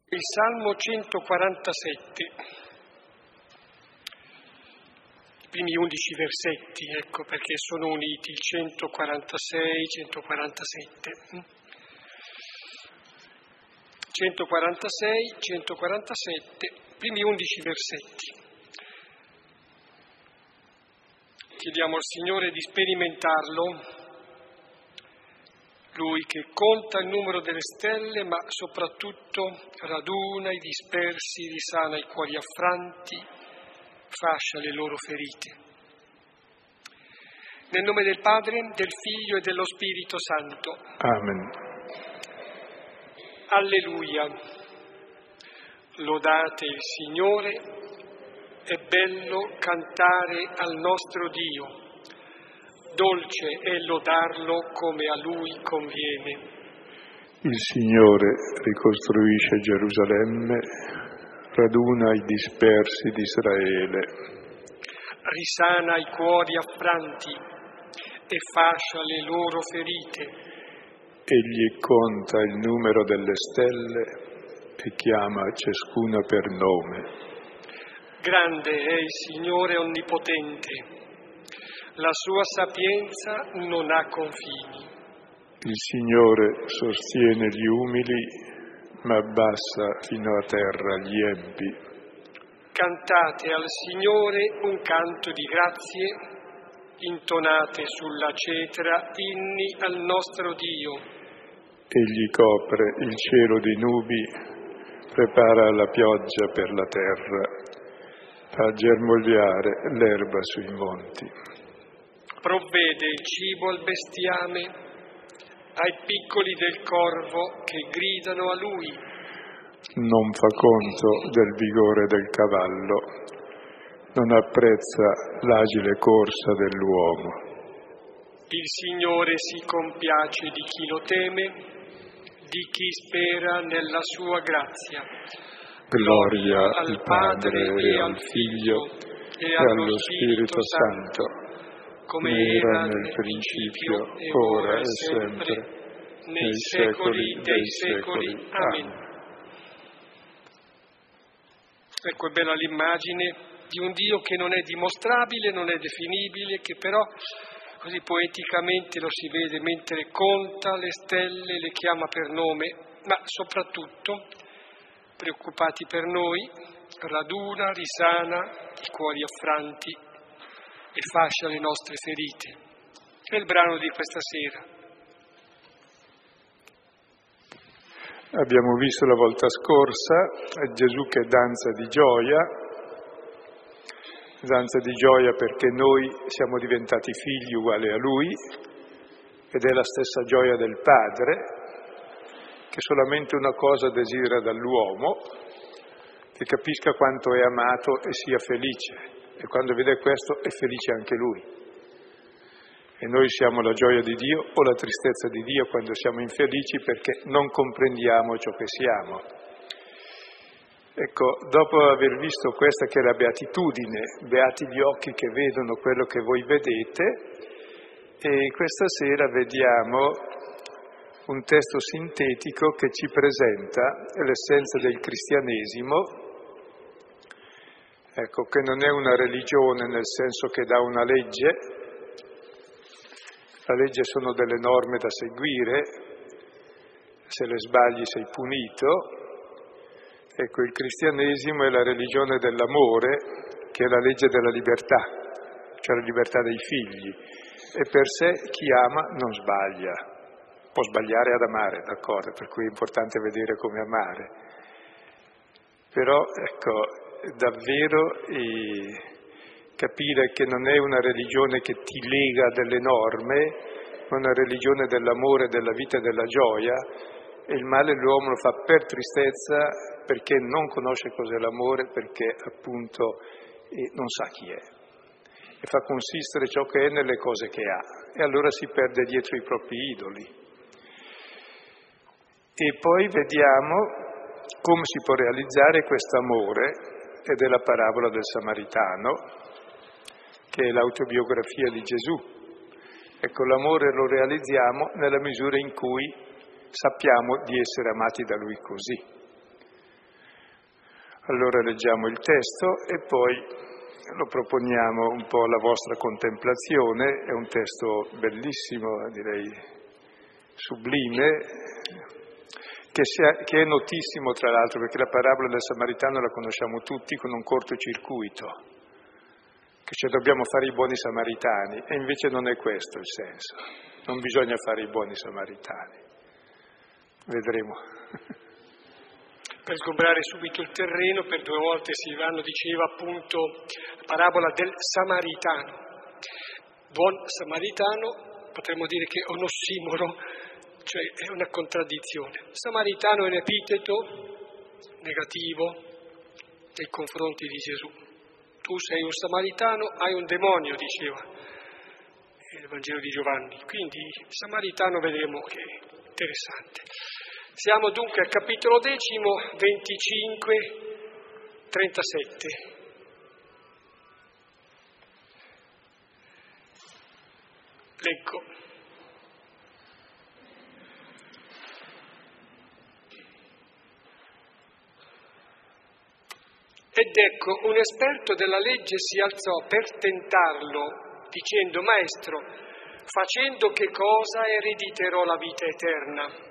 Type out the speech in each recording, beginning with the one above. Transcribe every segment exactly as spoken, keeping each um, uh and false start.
Il Salmo centoquarantasette, i primi undici versetti, ecco perché sono uniti, il centoquarantasei, centoquarantasette. centoquarantasei, centoquarantasette, primi undici versetti. Chiediamo al Signore di sperimentarlo, Lui che conta il numero delle stelle, ma soprattutto raduna i dispersi, risana i cuori affranti, fascia le loro ferite. Nel nome del Padre, del Figlio e dello Spirito Santo. Amen. Alleluia. Lodate il Signore, è bello cantare al nostro Dio. Dolce è lodarlo come a Lui conviene. Il Signore ricostruisce Gerusalemme, raduna i dispersi di Israele. Risana i cuori affranti e fascia le loro ferite. Egli conta il numero delle stelle e chiama ciascuna per nome. Grande è il Signore onnipotente. La sua sapienza non ha confini. Il Signore sostiene gli umili, ma abbassa fino a terra gli empi. Cantate al Signore un canto di grazie, intonate sulla cetra inni al nostro Dio. Egli copre il cielo di nubi, prepara la pioggia per la terra, fa germogliare l'erba sui monti. Provvede il cibo al bestiame, ai piccoli del corvo che gridano a Lui. Non fa conto del vigore del cavallo, non apprezza l'agile corsa dell'uomo. Il Signore si compiace di chi lo teme, di chi spera nella sua grazia. Gloria al Padre e al Figlio e allo Spirito Santo, come era nel principio, ora e sempre, nei secoli dei secoli. Amen. Ecco, è bella l'immagine di un Dio che non è dimostrabile, non è definibile, che però così poeticamente lo si vede mentre conta le stelle, le chiama per nome, ma soprattutto, preoccupati per noi, raduna, risana i cuori affranti e fascia le nostre ferite. È il brano di questa sera. Abbiamo visto la volta scorsa Gesù che danza di gioia, danza di gioia perché noi siamo diventati figli uguali a Lui ed è la stessa gioia del Padre, che solamente una cosa desidera dall'uomo, che capisca quanto è amato e sia felice. E quando vede questo è felice anche Lui. E noi siamo la gioia di Dio o la tristezza di Dio quando siamo infelici perché non comprendiamo ciò che siamo. Ecco, dopo aver visto questa che è la beatitudine, beati gli occhi che vedono quello che voi vedete, e questa sera vediamo un testo sintetico che ci presenta l'essenza del cristianesimo. Ecco, che non è una religione nel senso che dà una legge, la legge sono delle norme da seguire, se le sbagli sei punito. Ecco, il cristianesimo è la religione dell'amore, che è la legge della libertà, cioè la libertà dei figli, e per sé chi ama non sbaglia, può sbagliare ad amare, d'accordo, per cui è importante vedere come amare. Però, ecco, davvero eh, capire che non è una religione che ti lega a delle norme, ma una religione dell'amore, della vita e della gioia, e il male l'uomo lo fa per tristezza, perché non conosce cos'è l'amore, perché appunto eh, non sa chi è, e fa consistere ciò che è nelle cose che ha, e allora si perde dietro i propri idoli. E poi vediamo come si può realizzare questo amore, ed è la parabola del Samaritano, che è l'autobiografia di Gesù. Ecco, l'amore lo realizziamo nella misura in cui sappiamo di essere amati da Lui così. Allora leggiamo il testo e poi lo proponiamo un po' alla vostra contemplazione. È un testo bellissimo, direi sublime, che, sia, che è notissimo tra l'altro, perché la parabola del Samaritano la conosciamo tutti con un cortocircuito, che cioè dobbiamo fare i buoni samaritani, e invece non è questo il senso, non bisogna fare i buoni samaritani. Vedremo. Per sgombrare subito il terreno, per due volte Silvano diceva appunto la parabola del Samaritano. Buon Samaritano, potremmo dire che è un ossimoro, cioè è una contraddizione. Samaritano è un epiteto negativo nei confronti di Gesù. Tu sei un samaritano, hai un demonio, diceva il Vangelo di Giovanni. Quindi il Samaritano vedremo che è interessante. Siamo dunque al capitolo decimo, venticinque, trentasette. Leggo. Ed ecco, un esperto della legge si alzò per tentarlo, dicendo: Maestro, facendo che cosa erediterò la vita eterna?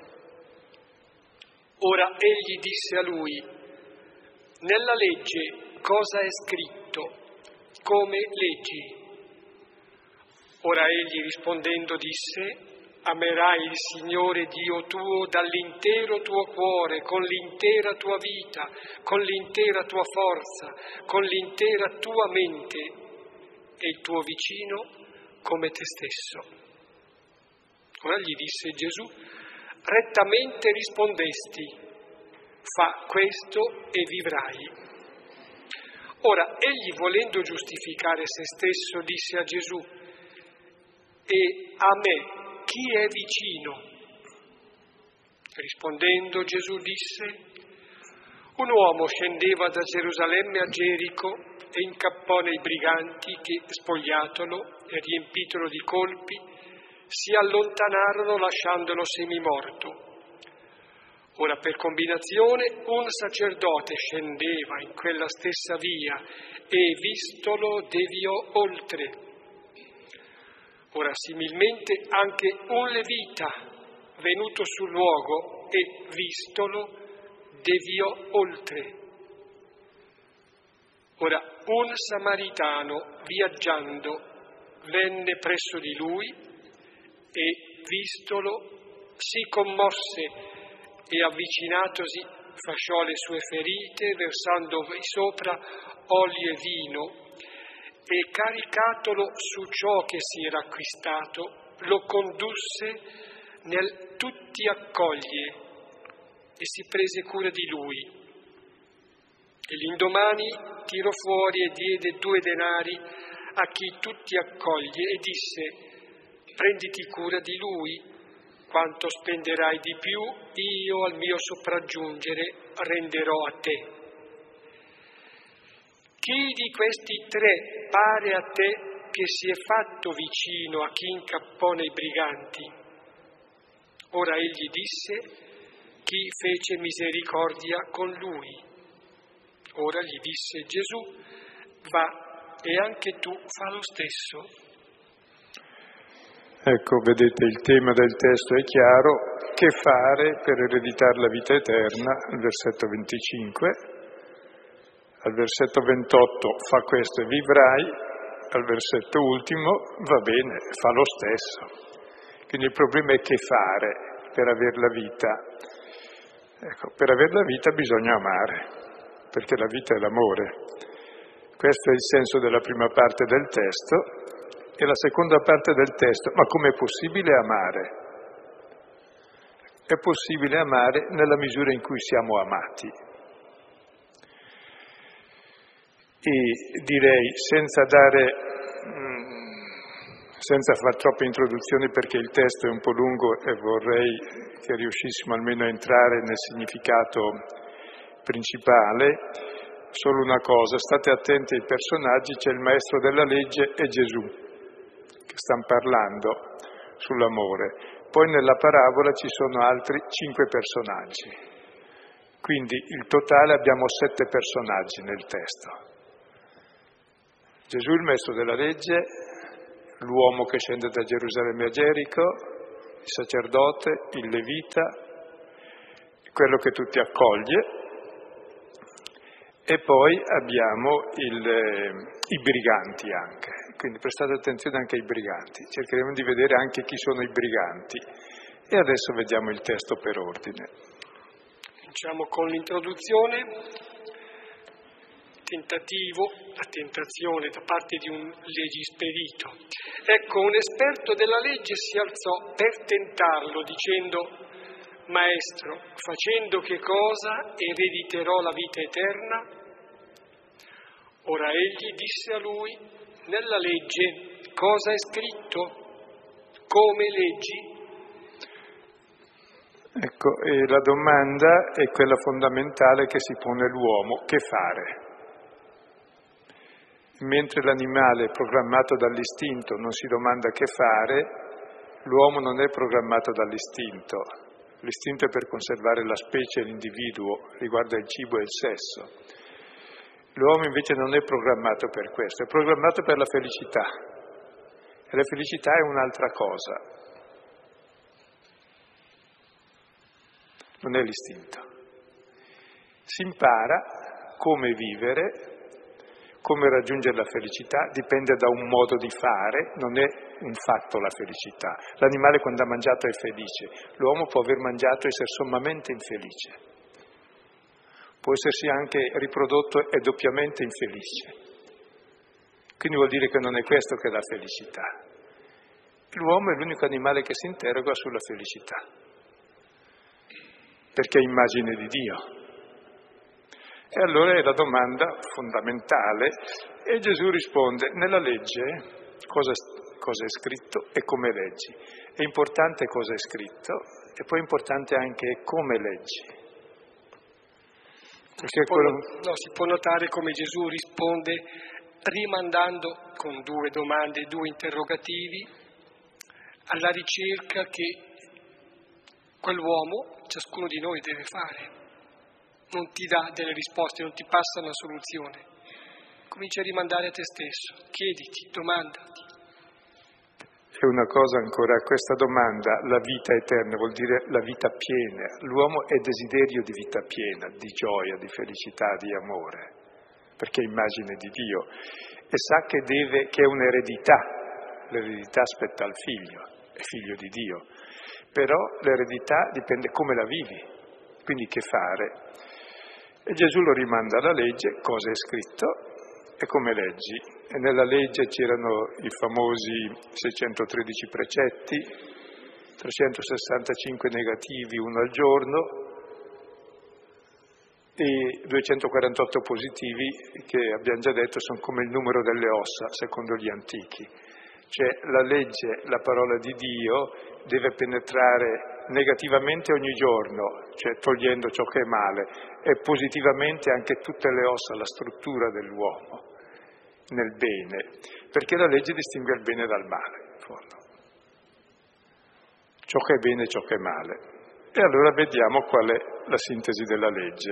Ora egli disse a lui: nella legge cosa è scritto? Come leggi? Ora egli rispondendo disse: amerai il Signore Dio tuo dall'intero tuo cuore, con l'intera tua vita, con l'intera tua forza, con l'intera tua mente, e il tuo vicino come te stesso. Ora gli disse Gesù: rettamente rispondesti, fa questo e vivrai. Ora, egli volendo giustificare se stesso disse a Gesù: e a me chi è vicino? Rispondendo Gesù disse: un uomo scendeva da Gerusalemme a Gerico e incappò nei briganti che, spogliatolo e riempitolo di colpi, si allontanarono lasciandolo semimorto. Ora per combinazione un sacerdote scendeva in quella stessa via e vistolo deviò oltre. Ora similmente anche un levita venuto sul luogo e vistolo deviò oltre. Ora un samaritano viaggiando venne presso di lui e vistolo si commosse e avvicinatosi fasciò le sue ferite, versandovi sopra olio e vino, e caricatolo su ciò che si era acquistato, lo condusse nel tutti accoglie e si prese cura di lui. E l'indomani tirò fuori e diede due denari a chi tutti accoglie e disse: prenditi cura di lui, quanto spenderai di più, io al mio sopraggiungere renderò a te. Chi di questi tre pare a te che si è fatto vicino a chi incappò nei briganti? Ora egli disse: chi fece misericordia con lui. Ora gli disse Gesù: va e anche tu fa lo stesso. Ecco, vedete, il tema del testo è chiaro. Che fare per ereditare la vita eterna? Al versetto venticinque. Al versetto ventotto, fa questo e vivrai. Al versetto ultimo, va bene, fa lo stesso. Quindi il problema è che fare per avere la vita. Ecco, per avere la vita bisogna amare, perché la vita è l'amore. Questo è il senso della prima parte del testo. E la seconda parte del testo: ma com'è possibile amare? È possibile amare nella misura in cui siamo amati. E direi, senza dare, senza far troppe introduzioni perché il testo è un po' lungo e vorrei che riuscissimo almeno a entrare nel significato principale, solo una cosa: state attenti ai personaggi, c'è il maestro della legge e Gesù, che stanno parlando sull'amore. Poi nella parabola ci sono altri cinque personaggi. Quindi il totale abbiamo sette personaggi nel testo. Gesù il maestro della legge, l'uomo che scende da Gerusalemme a Gerico, il sacerdote, il levita, quello che tutti accoglie, e poi abbiamo il, eh, i briganti anche. Quindi prestate attenzione anche ai briganti, cercheremo di vedere anche chi sono i briganti. E adesso vediamo il testo per ordine. Cominciamo con l'introduzione, tentativo, la tentazione da parte di un legisperito. Ecco, un esperto della legge si alzò per tentarlo dicendo: Maestro, facendo che cosa erediterò la vita eterna? Ora egli disse a lui: nella legge cosa è scritto? Come leggi? Ecco, e la domanda è quella fondamentale che si pone l'uomo: che fare? Mentre l'animale programmato dall'istinto non si domanda che fare, l'uomo non è programmato dall'istinto. L'istinto è per conservare la specie e l'individuo, riguarda il cibo e il sesso. L'uomo invece non è programmato per questo, è programmato per la felicità. E la felicità è un'altra cosa. Non è l'istinto. Si impara come vivere, come raggiungere la felicità, dipende da un modo di fare, non è un fatto la felicità. L'animale quando ha mangiato è felice, l'uomo può aver mangiato e essere sommamente infelice, può essersi anche riprodotto e doppiamente infelice. Quindi vuol dire che non è questo che è la felicità. L'uomo è l'unico animale che si interroga sulla felicità, perché è immagine di Dio. E allora è la domanda fondamentale e Gesù risponde: nella legge cosa, cosa è scritto e come leggi. È importante cosa è scritto e poi è importante anche come leggi. Si può, quello... no, si può notare come Gesù risponde rimandando con due domande, due interrogativi alla ricerca che quell'uomo, ciascuno di noi, deve fare. Non ti dà delle risposte, non ti passa una soluzione. Comincia a rimandare a te stesso, chiediti, domandati. E una cosa ancora, questa domanda, la vita eterna, vuol dire la vita piena. L'uomo è desiderio di vita piena, di gioia, di felicità, di amore, perché è immagine di Dio. E sa che deve, che è un'eredità, l'eredità spetta al figlio, è figlio di Dio. Però l'eredità dipende come la vivi, quindi che fare. E Gesù lo rimanda alla legge, cosa è scritto e come leggi. E nella legge c'erano i famosi seicentotredici precetti, trecentosessantacinque negativi, uno al giorno, e duecentoquarantotto positivi, che abbiamo già detto sono come il numero delle ossa, secondo gli antichi. Cioè la legge, la parola di Dio, deve penetrare negativamente ogni giorno, cioè togliendo ciò che è male, e positivamente anche tutte le ossa, la struttura dell'uomo, nel bene, perché la legge distingue il bene dal male, in fondo. Ciò che è bene e ciò che è male. E allora vediamo qual è la sintesi della legge.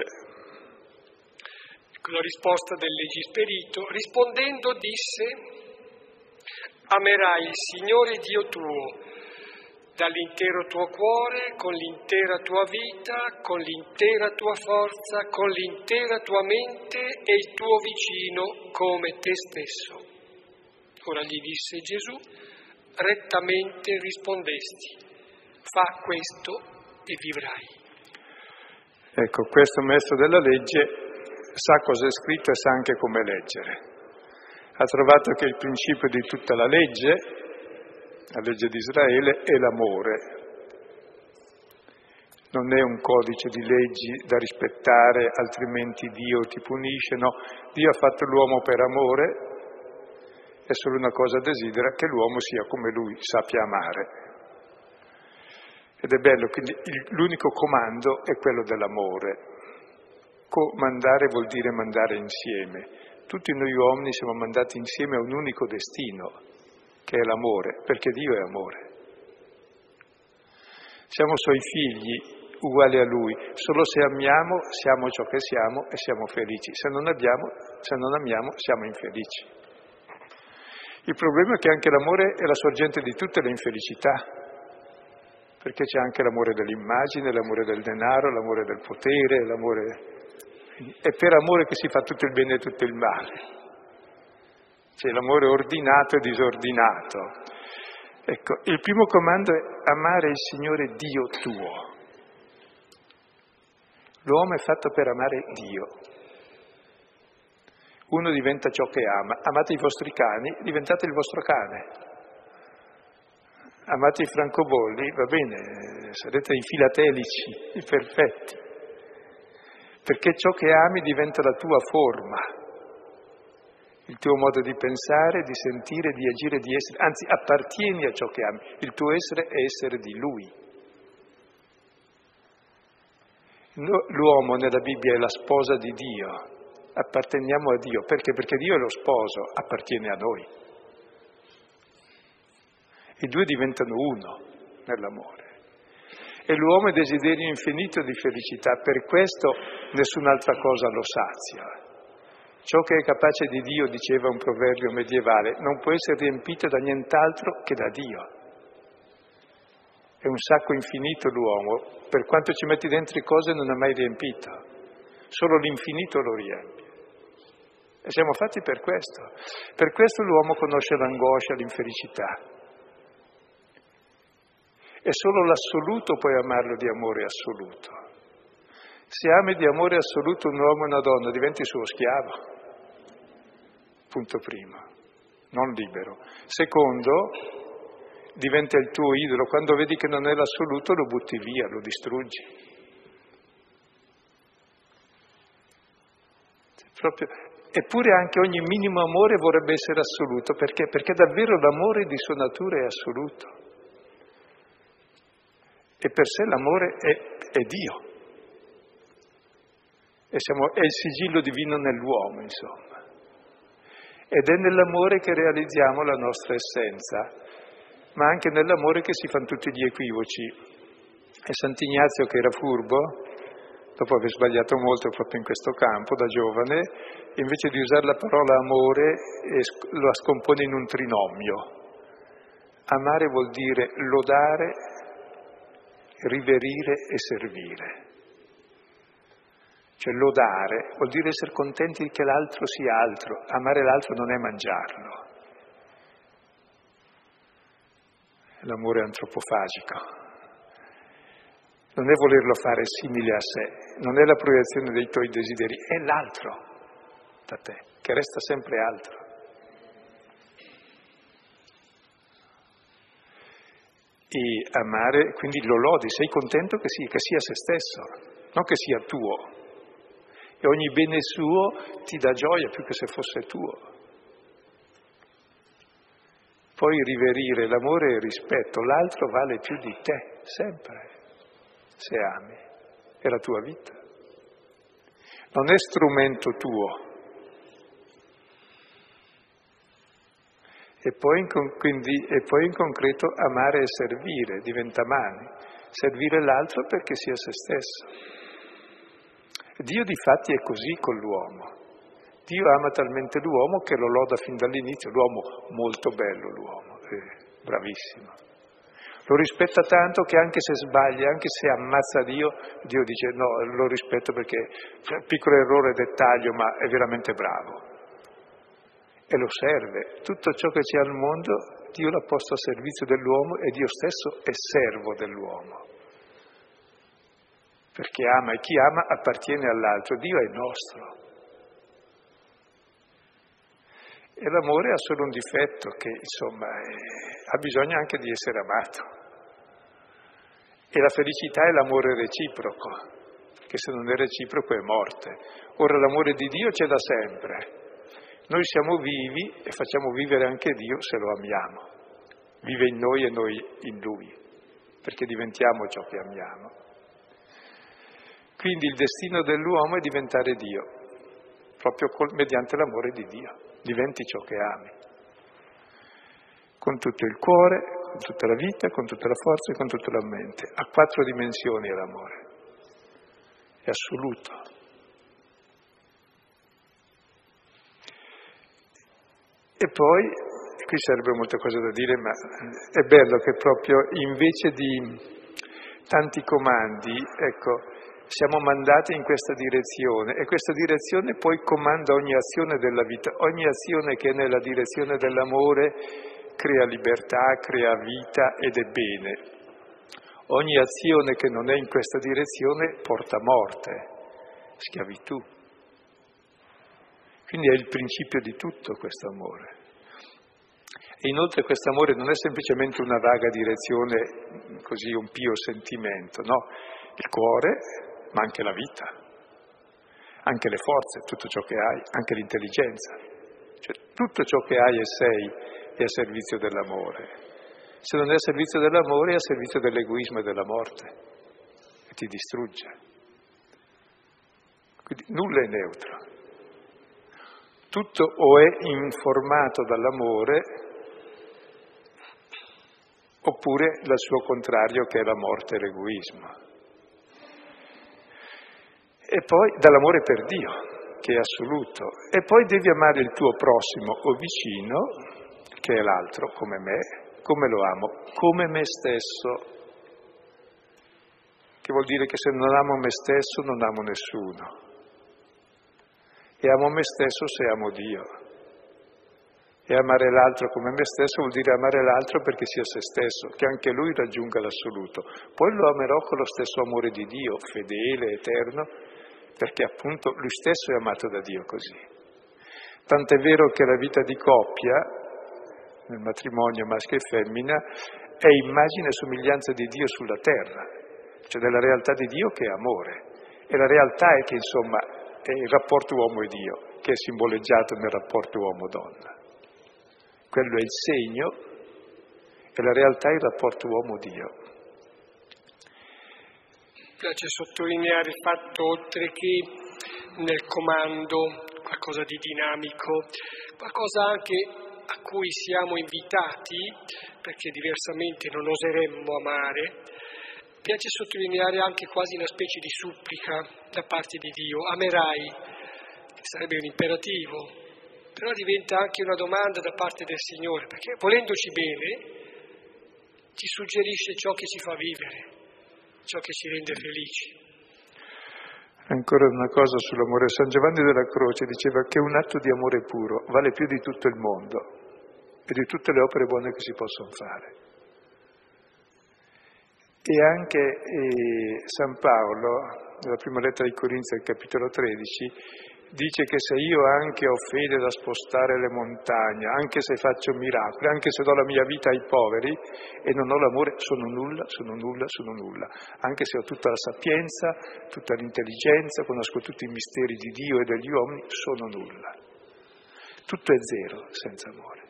Ecco la risposta del legisperito. Rispondendo disse: amerai il Signore Dio tuo dall'intero tuo cuore, con l'intera tua vita, con l'intera tua forza, con l'intera tua mente e il tuo vicino come te stesso. Ora gli disse Gesù: rettamente rispondesti, fa questo e vivrai. Ecco, questo maestro della legge sa cosa è scritto e sa anche come leggere. Ha trovato che il principio di tutta la legge, la legge di Israele, è l'amore. Non è un codice di leggi da rispettare, altrimenti Dio ti punisce, no. Dio ha fatto l'uomo per amore e solo una cosa desidera, che l'uomo sia come lui, sappia amare. Ed è bello, quindi l'unico comando è quello dell'amore. Comandare vuol dire mandare insieme. Tutti noi uomini siamo mandati insieme a un unico destino, che è l'amore, perché Dio è amore. Siamo suoi figli uguali a Lui. Solo se amiamo siamo ciò che siamo e siamo felici. Se non abbiamo, se non amiamo siamo infelici. Il problema è che anche l'amore è la sorgente di tutte le infelicità, perché c'è anche l'amore dell'immagine, l'amore del denaro, l'amore del potere, l'amore... È per amore che si fa tutto il bene e tutto il male. C'è l'amore ordinato e disordinato. Ecco, il primo comando è amare il Signore Dio tuo. L'uomo è fatto per amare Dio. Uno diventa ciò che ama. Amate i vostri cani, diventate il vostro cane. Amate i francobolli, va bene, sarete i filatelici, i perfetti. Perché ciò che ami diventa la tua forma, il tuo modo di pensare, di sentire, di agire, di essere. Anzi, appartieni a ciò che ami. Il tuo essere è essere di Lui. L'uomo nella Bibbia è la sposa di Dio, apparteniamo a Dio, perché? Perché Dio è lo sposo, appartiene a noi. I due diventano uno nell'amore. E l'uomo è desiderio infinito di felicità, per questo nessun'altra cosa lo sazia. Ciò che è capace di Dio, diceva un proverbio medievale, non può essere riempito da nient'altro che da Dio. È un sacco infinito l'uomo, per quanto ci metti dentro cose non è mai riempito, solo l'infinito lo riempie. E siamo fatti per questo. Per questo l'uomo conosce l'angoscia, l'infelicità. E solo l'assoluto puoi amarlo di amore assoluto. Se ami di amore assoluto un uomo e una donna, diventi suo schiavo. Punto primo, non libero. Secondo, diventa il tuo idolo. Quando vedi che non è l'assoluto lo butti via, lo distruggi. Proprio. Eppure anche ogni minimo amore vorrebbe essere assoluto. Perché? Perché davvero l'amore di sua natura è assoluto. E per sé l'amore è, è Dio. E siamo, è il sigillo divino nell'uomo, insomma. Ed è nell'amore che realizziamo la nostra essenza, ma anche nell'amore che si fanno tutti gli equivoci. E Sant'Ignazio, che era furbo, dopo aver sbagliato molto proprio in questo campo da giovane, invece di usare la parola amore, la scompone in un trinomio. Amare vuol dire lodare, riverire e servire. Cioè lodare vuol dire essere contenti che l'altro sia altro. Amare l'altro non è mangiarlo. L'amore antropofagico. Non è volerlo fare simile a sé, non è la proiezione dei tuoi desideri, è l'altro da te, che resta sempre altro. E amare, quindi lo lodi, sei contento che sia, che sia se stesso, non che sia tuo. E ogni bene suo ti dà gioia più che se fosse tuo. Poi riverire l'amore e il rispetto, l'altro vale più di te, sempre, se ami, è la tua vita. Non è strumento tuo. E poi, in, quindi, e poi in concreto amare e servire, diventa mani. Servire l'altro perché sia se stesso. Dio difatti è così con l'uomo. Dio ama talmente l'uomo che lo loda fin dall'inizio. L'uomo, molto bello l'uomo, eh, bravissimo. Lo rispetta tanto che anche se sbaglia, anche se ammazza Dio, Dio dice no, lo rispetto perché c'è un piccolo errore, dettaglio, ma è veramente bravo. E lo serve. Tutto ciò che c'è al mondo, Dio l'ha posto a servizio dell'uomo e Dio stesso è servo dell'uomo. Perché ama, e chi ama appartiene all'altro, Dio è nostro. E l'amore ha solo un difetto, che insomma è, ha bisogno anche di essere amato. E la felicità è l'amore reciproco, perché se non è reciproco è morte. Ora l'amore di Dio c'è da sempre. Noi siamo vivi e facciamo vivere anche Dio se lo amiamo. Vive in noi e noi in Lui, perché diventiamo ciò che amiamo. Quindi il destino dell'uomo è diventare Dio, proprio col, mediante l'amore di Dio. Diventi ciò che ami. Con tutto il cuore, con tutta la vita, con tutta la forza e con tutta la mente. Ha quattro dimensioni l'amore. è assoluto. E poi, qui sarebbe molte cose da dire, ma è bello che proprio invece di tanti comandi, ecco, siamo mandati in questa direzione e questa direzione poi comanda ogni azione della vita. Ogni azione che è nella direzione dell'amore crea libertà, crea vita ed è bene. Ogni azione che non è in questa direzione porta morte, schiavitù. Quindi è il principio di tutto questo amore. E inoltre questo amore non è semplicemente una vaga direzione, così un pio sentimento, no. Il cuore, ma anche la vita, anche le forze, tutto ciò che hai, anche l'intelligenza. Cioè tutto ciò che hai e sei è a servizio dell'amore. Se non è a servizio dell'amore è a servizio dell'egoismo e della morte, e ti distrugge. Quindi nulla è neutro. Tutto o è informato dall'amore, oppure dal suo contrario che è la morte e l'egoismo. E poi dall'amore per Dio, che è assoluto. E poi devi amare il tuo prossimo o vicino, che è l'altro, come me, come lo amo, come me stesso. Che vuol dire che se non amo me stesso non amo nessuno. E amo me stesso se amo Dio. E amare l'altro come me stesso vuol dire amare l'altro perché sia se stesso, che anche lui raggiunga l'assoluto. Poi lo amerò con lo stesso amore di Dio, fedele, eterno, perché appunto lui stesso è amato da Dio così. Tant'è vero che la vita di coppia, nel matrimonio maschio e femmina, è immagine e somiglianza di Dio sulla terra, cioè della realtà di Dio che è amore. E la realtà è che insomma è il rapporto uomo e Dio, che è simboleggiato nel rapporto uomo-donna. Quello è il segno e la realtà è il rapporto uomo-Dio. Mi piace sottolineare il fatto, oltre che nel comando, qualcosa di dinamico, qualcosa anche a cui siamo invitati, perché diversamente non oseremmo amare, piace sottolineare anche quasi una specie di supplica da parte di Dio. Amerai, che sarebbe un imperativo, però diventa anche una domanda da parte del Signore, perché volendoci bene ci suggerisce ciò che ci fa vivere, ciò che ci rende felici. Ancora una cosa sull'amore. San Giovanni della Croce diceva che un atto di amore puro vale più di tutto il mondo e di tutte le opere buone che si possono fare. E anche eh, San Paolo, nella prima lettera ai Corinzi, al capitolo tredici, dice che se io anche ho fede da spostare le montagne, anche se faccio miracoli, anche se do la mia vita ai poveri e non ho l'amore, sono nulla, sono nulla, sono nulla. Anche se ho tutta la sapienza, tutta l'intelligenza, conosco tutti i misteri di Dio e degli uomini, sono nulla. Tutto è zero senza amore.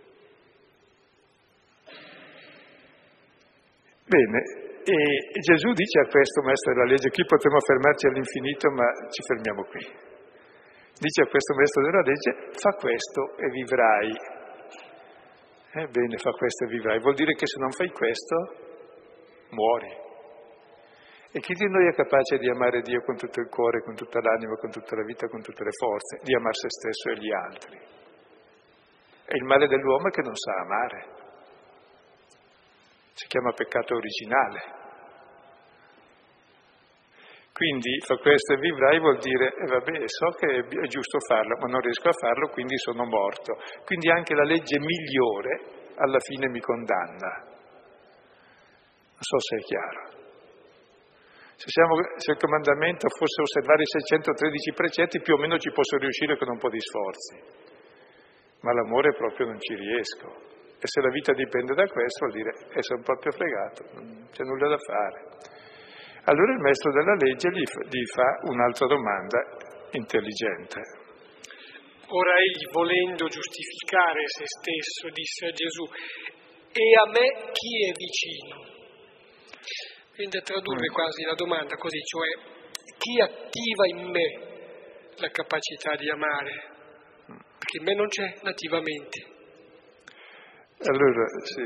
Bene. E Gesù dice a questo maestro della legge, qui potremmo fermarci all'infinito, ma ci fermiamo qui. Dice a questo maestro della legge, fa questo e vivrai. Ebbene, fa questo e vivrai. Vuol dire che se non fai questo, muori. E chi di noi è capace di amare Dio con tutto il cuore, con tutta l'anima, con tutta la vita, con tutte le forze, di amare se stesso e gli altri? E il male dell'uomo è che non sa amare. Si chiama peccato originale. Quindi fa questo e vivrai vuol dire, eh vabbè, so che è giusto farlo, ma non riesco a farlo, quindi sono morto. Quindi anche la legge migliore alla fine mi condanna. Non so se è chiaro. Se, siamo, se il comandamento fosse osservare i seicentotredici precetti, più o meno ci posso riuscire con un po' di sforzi. Ma l'amore proprio non ci riesco. E se la vita dipende da questo, vuol dire, e sono proprio fregato, non c'è nulla da fare. Allora il maestro della legge gli fa, gli fa un'altra domanda intelligente. Ora egli, volendo giustificare se stesso, disse a Gesù, e a me chi è vicino? Quindi a tradurre mm. quasi la domanda così, cioè chi attiva in me la capacità di amare? Perché in me non c'è nativamente. Allora, sì,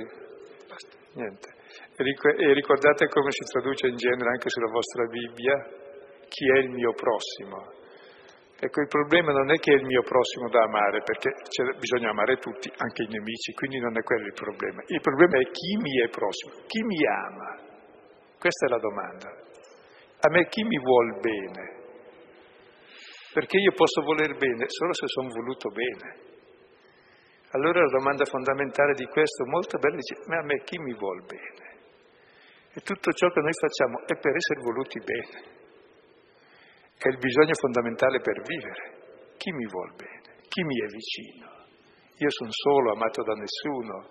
niente. E ricordate come si traduce in genere anche sulla vostra Bibbia? chi è il mio prossimo. Ecco, il problema non è che è il mio prossimo da amare, perché bisogna amare tutti, anche i nemici, quindi non è quello il problema. Il problema è chi mi è prossimo, chi mi ama. Questa è la domanda. A me chi mi vuol bene? Perché io posso voler bene solo se sono voluto bene. Allora la domanda fondamentale di questo, molto bella, dice, ma a me chi mi vuol bene? E tutto ciò che noi facciamo è per essere voluti bene. È il bisogno fondamentale per vivere. Chi mi vuol bene? Chi mi è vicino? Io sono solo, amato da nessuno.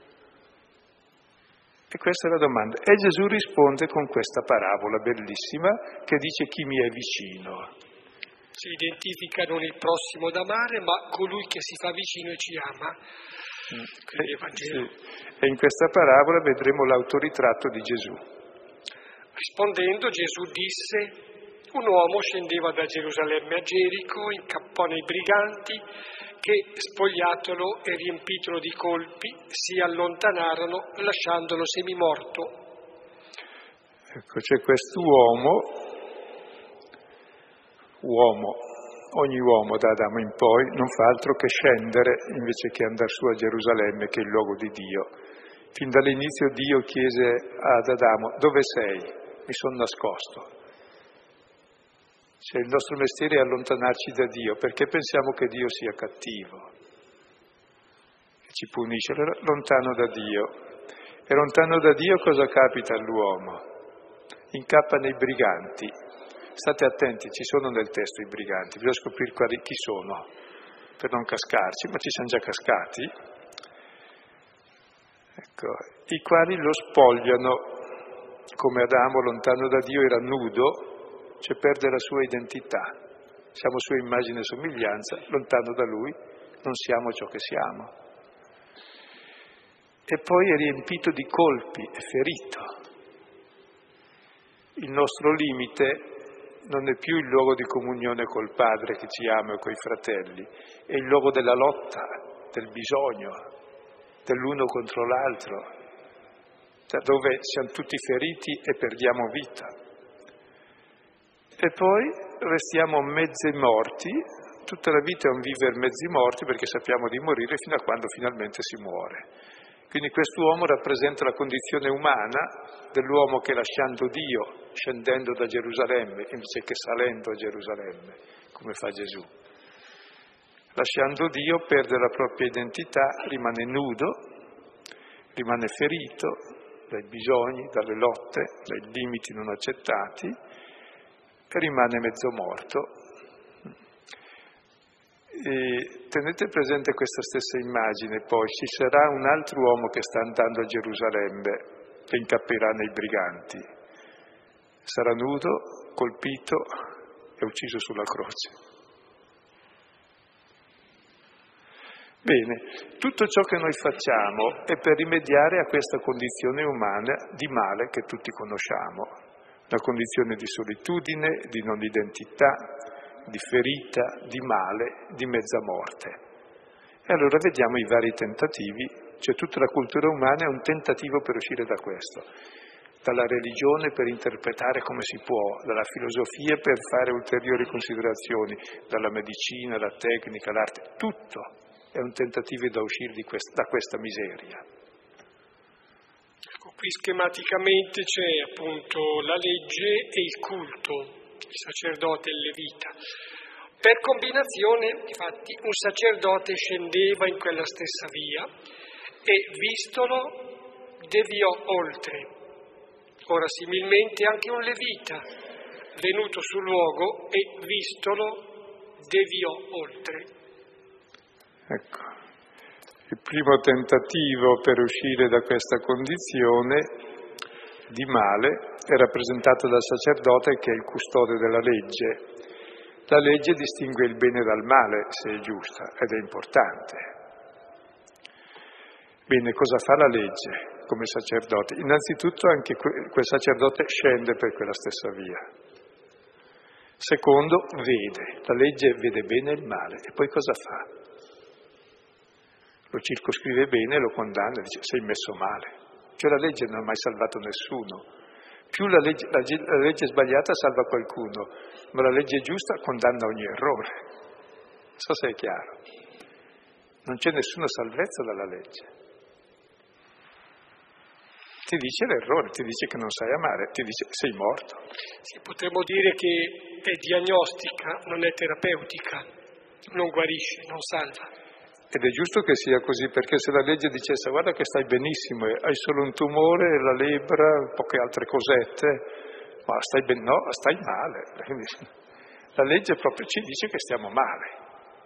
E questa è la domanda. E Gesù risponde con questa parabola bellissima che dice chi mi è vicino. Si identifica non il prossimo da amare, ma colui che si fa vicino e ci ama. E, sì. E in questa parabola vedremo l'autoritratto di Gesù. Rispondendo, Gesù disse: un uomo scendeva da Gerusalemme a Gerico, incappò nei briganti che, spogliatolo e riempitolo di colpi, si allontanarono lasciandolo semimorto. Ecco, c'è quest'uomo, uomo, ogni uomo da Adamo in poi non fa altro che scendere invece che andare su a Gerusalemme, che è il luogo di Dio. Fin dall'inizio Dio chiese ad Adamo: dove sei? Mi sono nascosto. Cioè il nostro mestiere è allontanarci da Dio, perché pensiamo che Dio sia cattivo, che ci punisce, allora lontano da Dio. E lontano da Dio cosa capita all'uomo? Incappa nei briganti. State attenti, ci sono nel testo i briganti, bisogna scoprire quali, chi sono, per non cascarci, ma ci siamo già cascati. Ecco, i quali lo spogliano, come Adamo lontano da Dio era nudo, cioè perde la sua identità. Siamo sua immagine e somiglianza, lontano da Lui non siamo ciò che siamo. E poi è riempito di colpi, è ferito. Il nostro limite non è più il luogo di comunione col Padre che ci ama e coi fratelli, è il luogo della lotta, del bisogno, dell'uno contro l'altro, cioè dove siamo tutti feriti e perdiamo vita. E poi restiamo mezzi morti, tutta la vita è un vivere mezzi morti perché sappiamo di morire fino a quando finalmente si muore. Quindi quest'uomo rappresenta la condizione umana dell'uomo che lasciando Dio, scendendo da Gerusalemme, invece che salendo a Gerusalemme, come fa Gesù. Lasciando Dio perde la propria identità, rimane nudo, rimane ferito dai bisogni, dalle lotte, dai limiti non accettati, e rimane mezzo morto. E tenete presente questa stessa immagine, poi ci sarà un altro uomo che sta andando a Gerusalemme, che incapperà nei briganti. Sarà nudo, colpito e ucciso sulla croce. Bene, tutto ciò che noi facciamo è per rimediare a questa condizione umana di male che tutti conosciamo, una condizione di solitudine, di non identità, di ferita, di male, di mezza morte. E allora vediamo i vari tentativi, cioè tutta la cultura umana è un tentativo per uscire da questo, dalla religione per interpretare come si può, dalla filosofia per fare ulteriori considerazioni, dalla medicina, la tecnica, l'arte, tutto è un tentativo da uscire di quest- da questa miseria. Ecco, qui schematicamente c'è appunto la legge e il culto, il sacerdote e il levita. Per combinazione, infatti, un sacerdote scendeva in quella stessa via e, vistolo, deviò oltre. Ora, similmente, anche un levita, venuto sul luogo e, vistolo, deviò oltre. Ecco, il primo tentativo per uscire da questa condizione di male è rappresentato dal sacerdote che è il custode della legge. La legge distingue il bene dal male, se è giusta, ed è importante. Bene, cosa fa la legge come sacerdote? Innanzitutto anche quel sacerdote scende per quella stessa via. Secondo, vede. La legge vede bene il male. E poi cosa fa? Lo circoscrive bene, lo condanna e dice sei messo male. Cioè la legge non ha mai salvato nessuno. Più la legge, la, la legge sbagliata salva qualcuno, ma la legge giusta condanna ogni errore. Non so se è chiaro. Non c'è nessuna salvezza dalla legge. Ti dice l'errore, ti dice che non sai amare, ti dice sei morto. Sì, potremmo dire che è diagnostica, non è terapeutica, non guarisce, non salva. Ed è giusto che sia così, perché se la legge dicesse guarda che stai benissimo, hai solo un tumore, la lebbra, poche altre cosette, ma stai ben... no, stai male. La legge proprio ci dice che stiamo male.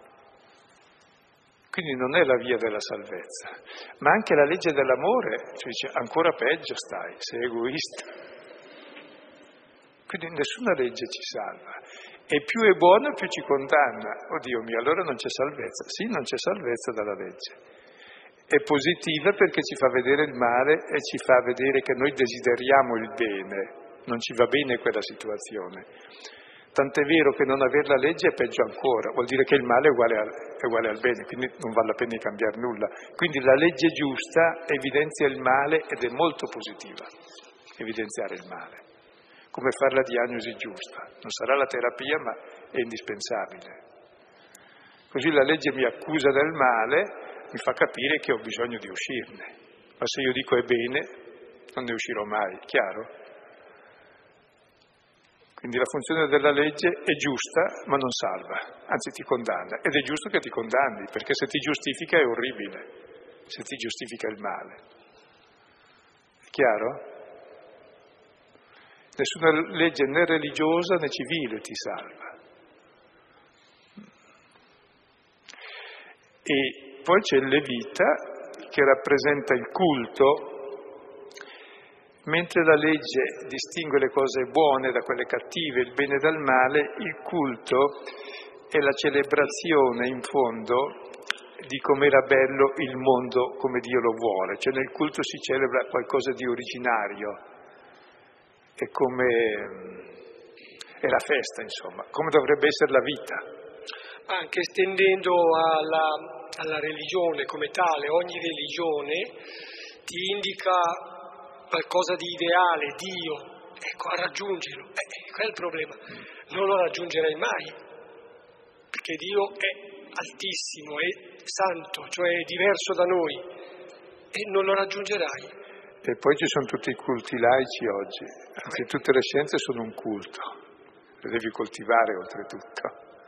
Quindi non è la via della salvezza. Ma anche la legge dell'amore ci dice ancora peggio stai, sei egoista. Quindi nessuna legge ci salva. E più è buono più ci condanna. Oddio mio, allora non c'è salvezza. Sì, non c'è salvezza dalla legge. È positiva perché ci fa vedere il male e ci fa vedere che noi desideriamo il bene. Non ci va bene quella situazione. Tant'è vero che non aver la legge è peggio ancora. Vuol dire che il male è uguale al, è uguale al bene, quindi non vale la pena di cambiare nulla. Quindi la legge giusta evidenzia il male ed è molto positiva evidenziare il male. Come fare la diagnosi giusta. Non sarà la terapia, ma è indispensabile. Così la legge mi accusa del male, mi fa capire che ho bisogno di uscirne. Ma se io dico è bene, non ne uscirò mai, chiaro? Quindi la funzione della legge è giusta, ma non salva, anzi ti condanna. Ed è giusto che ti condanni, perché se ti giustifica è orribile, se ti giustifica il male. È chiaro? Nessuna legge né religiosa né civile ti salva. E poi c'è il Levita, che rappresenta il culto. Mentre la legge distingue le cose buone da quelle cattive, il bene dal male, il culto è la celebrazione, in fondo, di com'era bello il mondo come Dio lo vuole. Cioè nel culto si celebra qualcosa di originario, è come è la festa, insomma, come dovrebbe essere la vita. Anche estendendo alla, alla religione come tale, ogni religione ti indica qualcosa di ideale, Dio, ecco, a raggiungerlo. Eh, qual è il problema? Non lo raggiungerai mai, perché Dio è altissimo, è santo, cioè è diverso da noi, e non lo raggiungerai. E poi ci sono tutti i culti laici oggi, anzi tutte le scienze sono un culto, le devi coltivare oltretutto.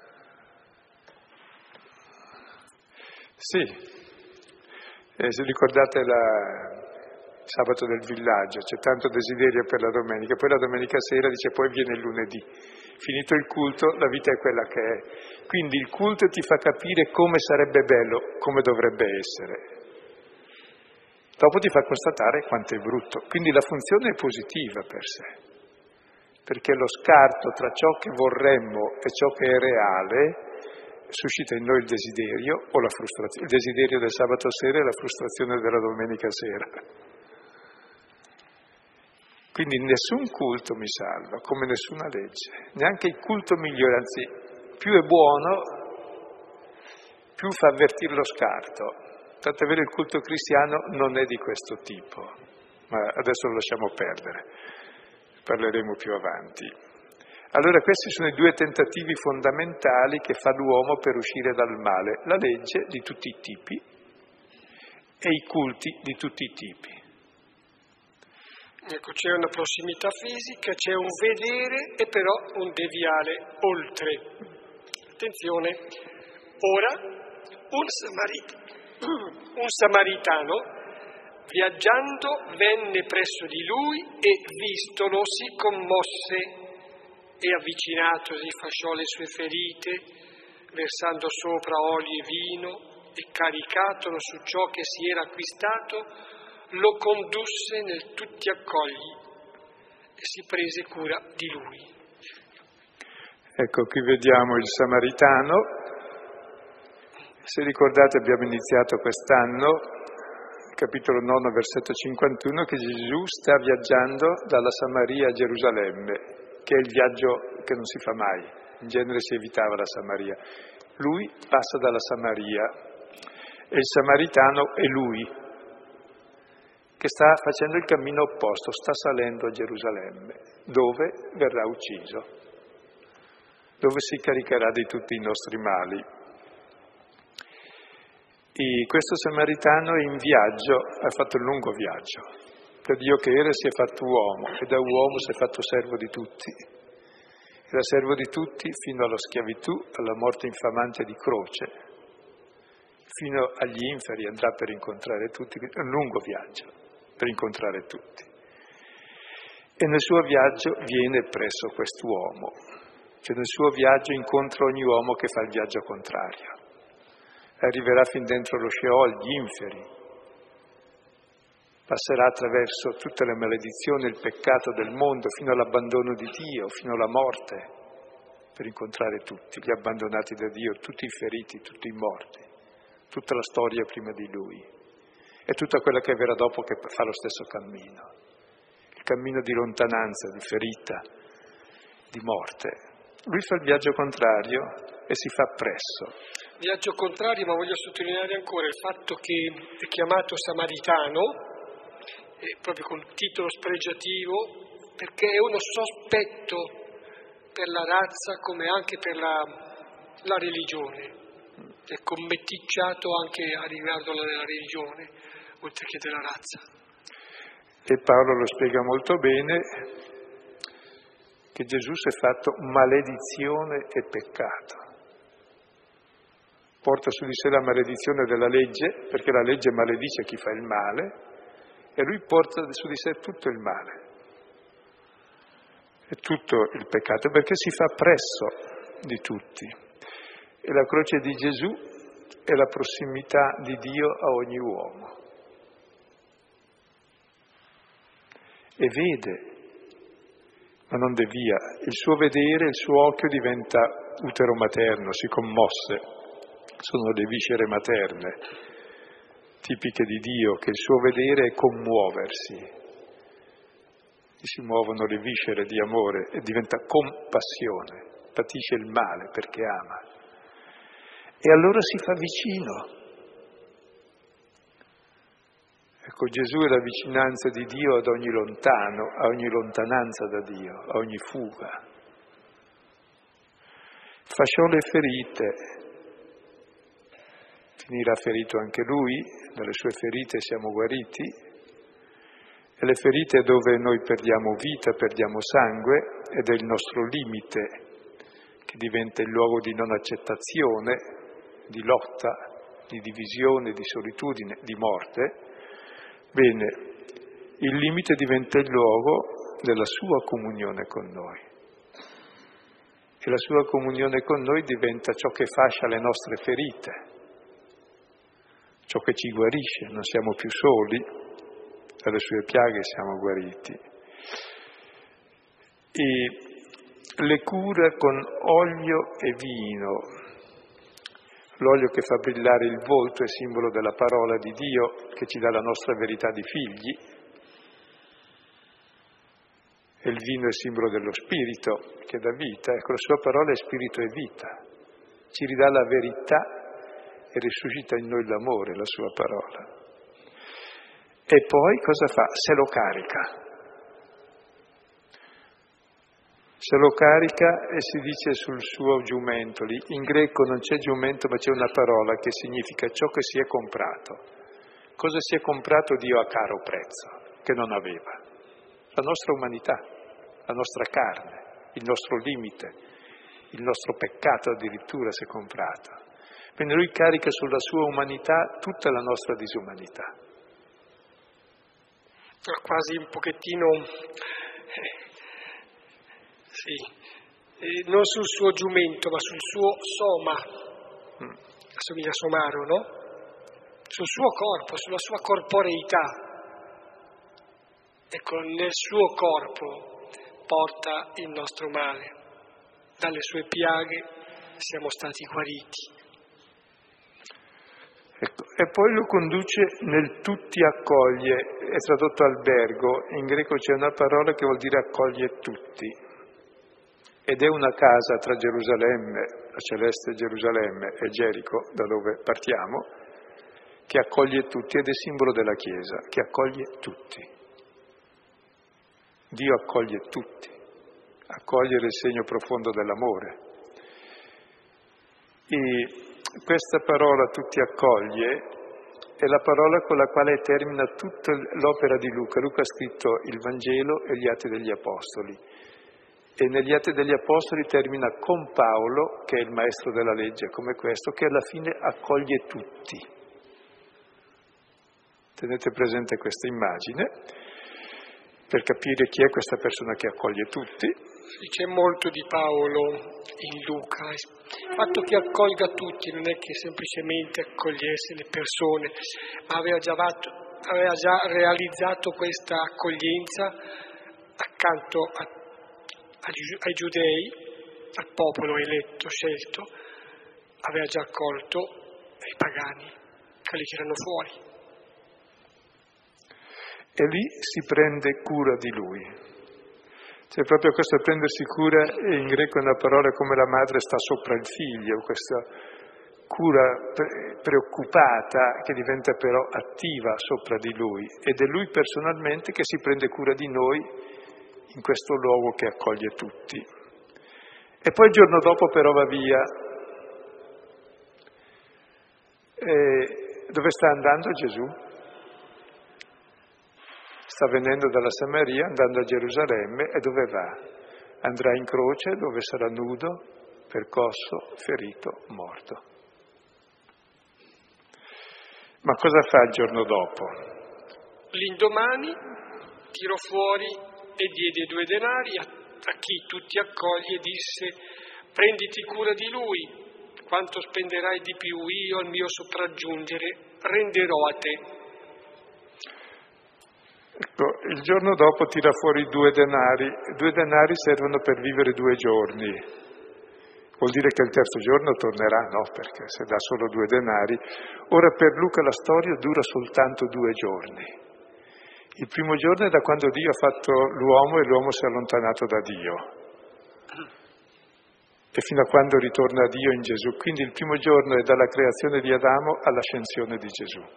Sì, e se ricordate la... sabato del villaggio, c'è tanto desiderio per la domenica, poi la domenica sera dice poi viene il lunedì. Finito il culto, la vita è quella che è. Quindi il culto ti fa capire come sarebbe bello, come dovrebbe essere. Dopo ti fa constatare quanto è brutto. Quindi la funzione è positiva per sé, perché lo scarto tra ciò che vorremmo e ciò che è reale suscita in noi il desiderio o la frustrazione. Il desiderio del sabato sera e la frustrazione della domenica sera. Quindi nessun culto mi salva, come nessuna legge, neanche il culto migliore, anzi più è buono, più fa avvertire lo scarto. Tanto è vero il culto cristiano non è di questo tipo, ma adesso lo lasciamo perdere, parleremo più avanti. Allora questi sono i due tentativi fondamentali che fa l'uomo per uscire dal male, la legge di tutti i tipi e i culti di tutti i tipi. Ecco, c'è una prossimità fisica, c'è un vedere e però un deviare oltre. Attenzione, ora un, samarit- un samaritano viaggiando venne presso di lui e vistolo si commosse e avvicinatosi fasciò le sue ferite, versando sopra olio e vino e caricatolo su ciò che si era acquistato, lo condusse nel tutti accogli e si prese cura di lui. Ecco, qui vediamo il Samaritano. Se ricordate abbiamo iniziato quest'anno, capitolo nove, versetto cinquantuno, che Gesù sta viaggiando dalla Samaria a Gerusalemme, che è il viaggio che non si fa mai, in genere si evitava la Samaria. Lui passa dalla Samaria e il Samaritano è lui, che sta facendo il cammino opposto, sta salendo a Gerusalemme, dove verrà ucciso, dove si caricherà di tutti i nostri mali. E questo samaritano è in viaggio, ha fatto un lungo viaggio. Da Dio che era si è fatto uomo e da uomo si è fatto servo di tutti. Era servo di tutti fino alla schiavitù, alla morte infamante di croce, fino agli inferi andrà per incontrare tutti, è un lungo viaggio per incontrare tutti. E nel suo viaggio viene presso quest'uomo, cioè nel suo viaggio incontra ogni uomo che fa il viaggio contrario. Arriverà fin dentro lo Sheol, gli inferi, passerà attraverso tutte le maledizioni e il peccato del mondo fino all'abbandono di Dio, fino alla morte, per incontrare tutti, gli abbandonati da Dio, tutti i feriti, tutti i morti, tutta la storia prima di Lui e tutta quella che verrà dopo che fa lo stesso cammino, il cammino di lontananza, di ferita, di morte. Lui fa il viaggio contrario e si fa presso. Viaggio contrario, ma voglio sottolineare ancora il fatto che è chiamato samaritano, eh, proprio col titolo spregiativo, perché è uno sospetto per la razza come anche per la, la religione. È commeticciato anche a riguardo della religione, oltre che della razza. E Paolo lo spiega molto bene, che Gesù si è fatto maledizione e peccato. Porta su di sé la maledizione della legge, perché la legge maledice chi fa il male, e lui porta su di sé tutto il male, e tutto il peccato, perché si fa presso di tutti. E la croce di Gesù è la prossimità di Dio a ogni uomo. E vede, ma non devia. Il suo vedere, il suo occhio diventa utero materno, si commosse. Sono le viscere materne, tipiche di Dio, che il suo vedere è commuoversi. E si muovono le viscere di amore e diventa compassione, patisce il male perché ama. E allora si fa vicino. Ecco, Gesù è la vicinanza di Dio ad ogni lontano, a ogni lontananza da Dio, a ogni fuga. Fasciò le ferite, finirà ferito anche lui, dalle sue ferite siamo guariti, e le ferite dove noi perdiamo vita, perdiamo sangue, ed è il nostro limite che diventa il luogo di non accettazione, di lotta, di divisione, di solitudine, di morte. Bene, il limite diventa il luogo della sua comunione con noi. E la sua comunione con noi diventa ciò che fascia le nostre ferite, ciò che ci guarisce, non siamo più soli, dalle sue piaghe siamo guariti. E le cura con olio e vino. L'olio che fa brillare il volto è simbolo della parola di Dio che ci dà la nostra verità di figli, e il vino è simbolo dello spirito che dà vita. Ecco, la sua parola è spirito e vita, ci ridà la verità e risuscita in noi l'amore, la sua parola. E poi cosa fa? Se lo carica. Se lo carica e si dice sul suo giumento. Lì in greco non c'è giumento, ma c'è una parola che significa ciò che si è comprato. Cosa si è comprato Dio a caro prezzo, che non aveva? La nostra umanità, la nostra carne, il nostro limite, il nostro peccato addirittura si è comprato. Quindi lui carica sulla sua umanità tutta la nostra disumanità. Quasi un pochettino, eh, sì, eh, non sul suo giumento, ma sul suo soma, mm. assomiglia a somaro, no? Sul suo corpo, sulla sua corporeità. Ecco, nel suo corpo porta il nostro male. Dalle sue piaghe siamo stati guariti. Ecco, e poi lo conduce nel tutti accoglie, è tradotto albergo, in greco c'è una parola che vuol dire accoglie tutti, ed è una casa tra Gerusalemme, la celeste Gerusalemme, e Gerico, da dove partiamo, che accoglie tutti ed è simbolo della Chiesa, che accoglie tutti. Dio accoglie tutti, accogliere il segno profondo dell'amore. E questa parola tutti accoglie è la parola con la quale termina tutta l'opera di Luca. Luca ha scritto il Vangelo e gli Atti degli Apostoli. E negli Atti degli Apostoli termina con Paolo, che è il maestro della legge, come questo, che alla fine accoglie tutti. Tenete presente questa immagine per capire chi è questa persona che accoglie tutti. C'è molto di Paolo in Luca, il fatto che accolga tutti non è che semplicemente accogliesse le persone, ma aveva già, fatto, aveva già realizzato questa accoglienza accanto a, a, ai giudei, al popolo eletto, scelto, aveva già accolto i pagani, quelli che erano fuori. E lì si prende cura di lui. Cioè proprio questo prendersi cura, in greco è una parola come la madre sta sopra il figlio, questa cura pre- preoccupata che diventa però attiva sopra di lui. Ed è lui personalmente che si prende cura di noi in questo luogo che accoglie tutti. E poi il giorno dopo però va via. E dove sta andando Gesù? Sta venendo dalla Samaria, andando a Gerusalemme, e dove va? Andrà in croce, dove sarà nudo, percosso, ferito, morto. Ma cosa fa il giorno dopo? L'indomani tirò fuori e diede due denari a, a chi tutti accoglie e disse: prenditi cura di lui, quanto spenderai di più io al mio sopraggiungere renderò a te. Ecco, il giorno dopo tira fuori due denari. Due denari servono per vivere due giorni. Vuol dire che il terzo giorno tornerà? No, perché se dà solo due denari. Ora per Luca la storia dura soltanto due giorni. Il primo giorno è da quando Dio ha fatto l'uomo e l'uomo si è allontanato da Dio. E fino a quando ritorna a Dio in Gesù. Quindi il primo giorno è dalla creazione di Adamo all'ascensione di Gesù.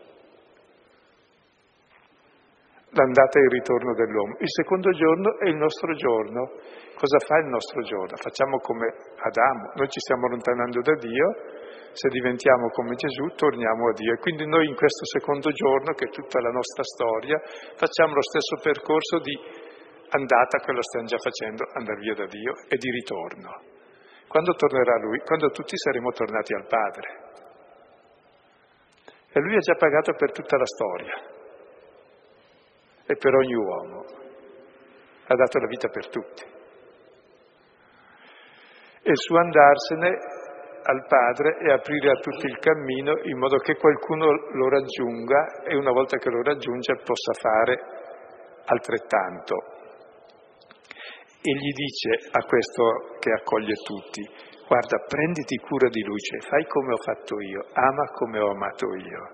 L'andata e il ritorno dell'uomo. Il secondo giorno è il nostro giorno. Cosa fa il nostro giorno? Facciamo come Adamo, noi ci stiamo allontanando da Dio, se diventiamo come Gesù torniamo a Dio. E quindi noi in questo secondo giorno, che è tutta la nostra storia, facciamo lo stesso percorso di andata, quello stiamo già facendo, andare via da Dio, e di ritorno. Quando tornerà Lui? Quando tutti saremo tornati al Padre. E Lui ha già pagato per tutta la storia. E per ogni uomo ha dato la vita per tutti. E il suo andarsene al Padre e aprire a tutti il cammino in modo che qualcuno lo raggiunga e una volta che lo raggiunge possa fare altrettanto. E gli dice a questo che accoglie tutti: guarda, prenditi cura di lui, cioè fai come ho fatto io, ama come ho amato io.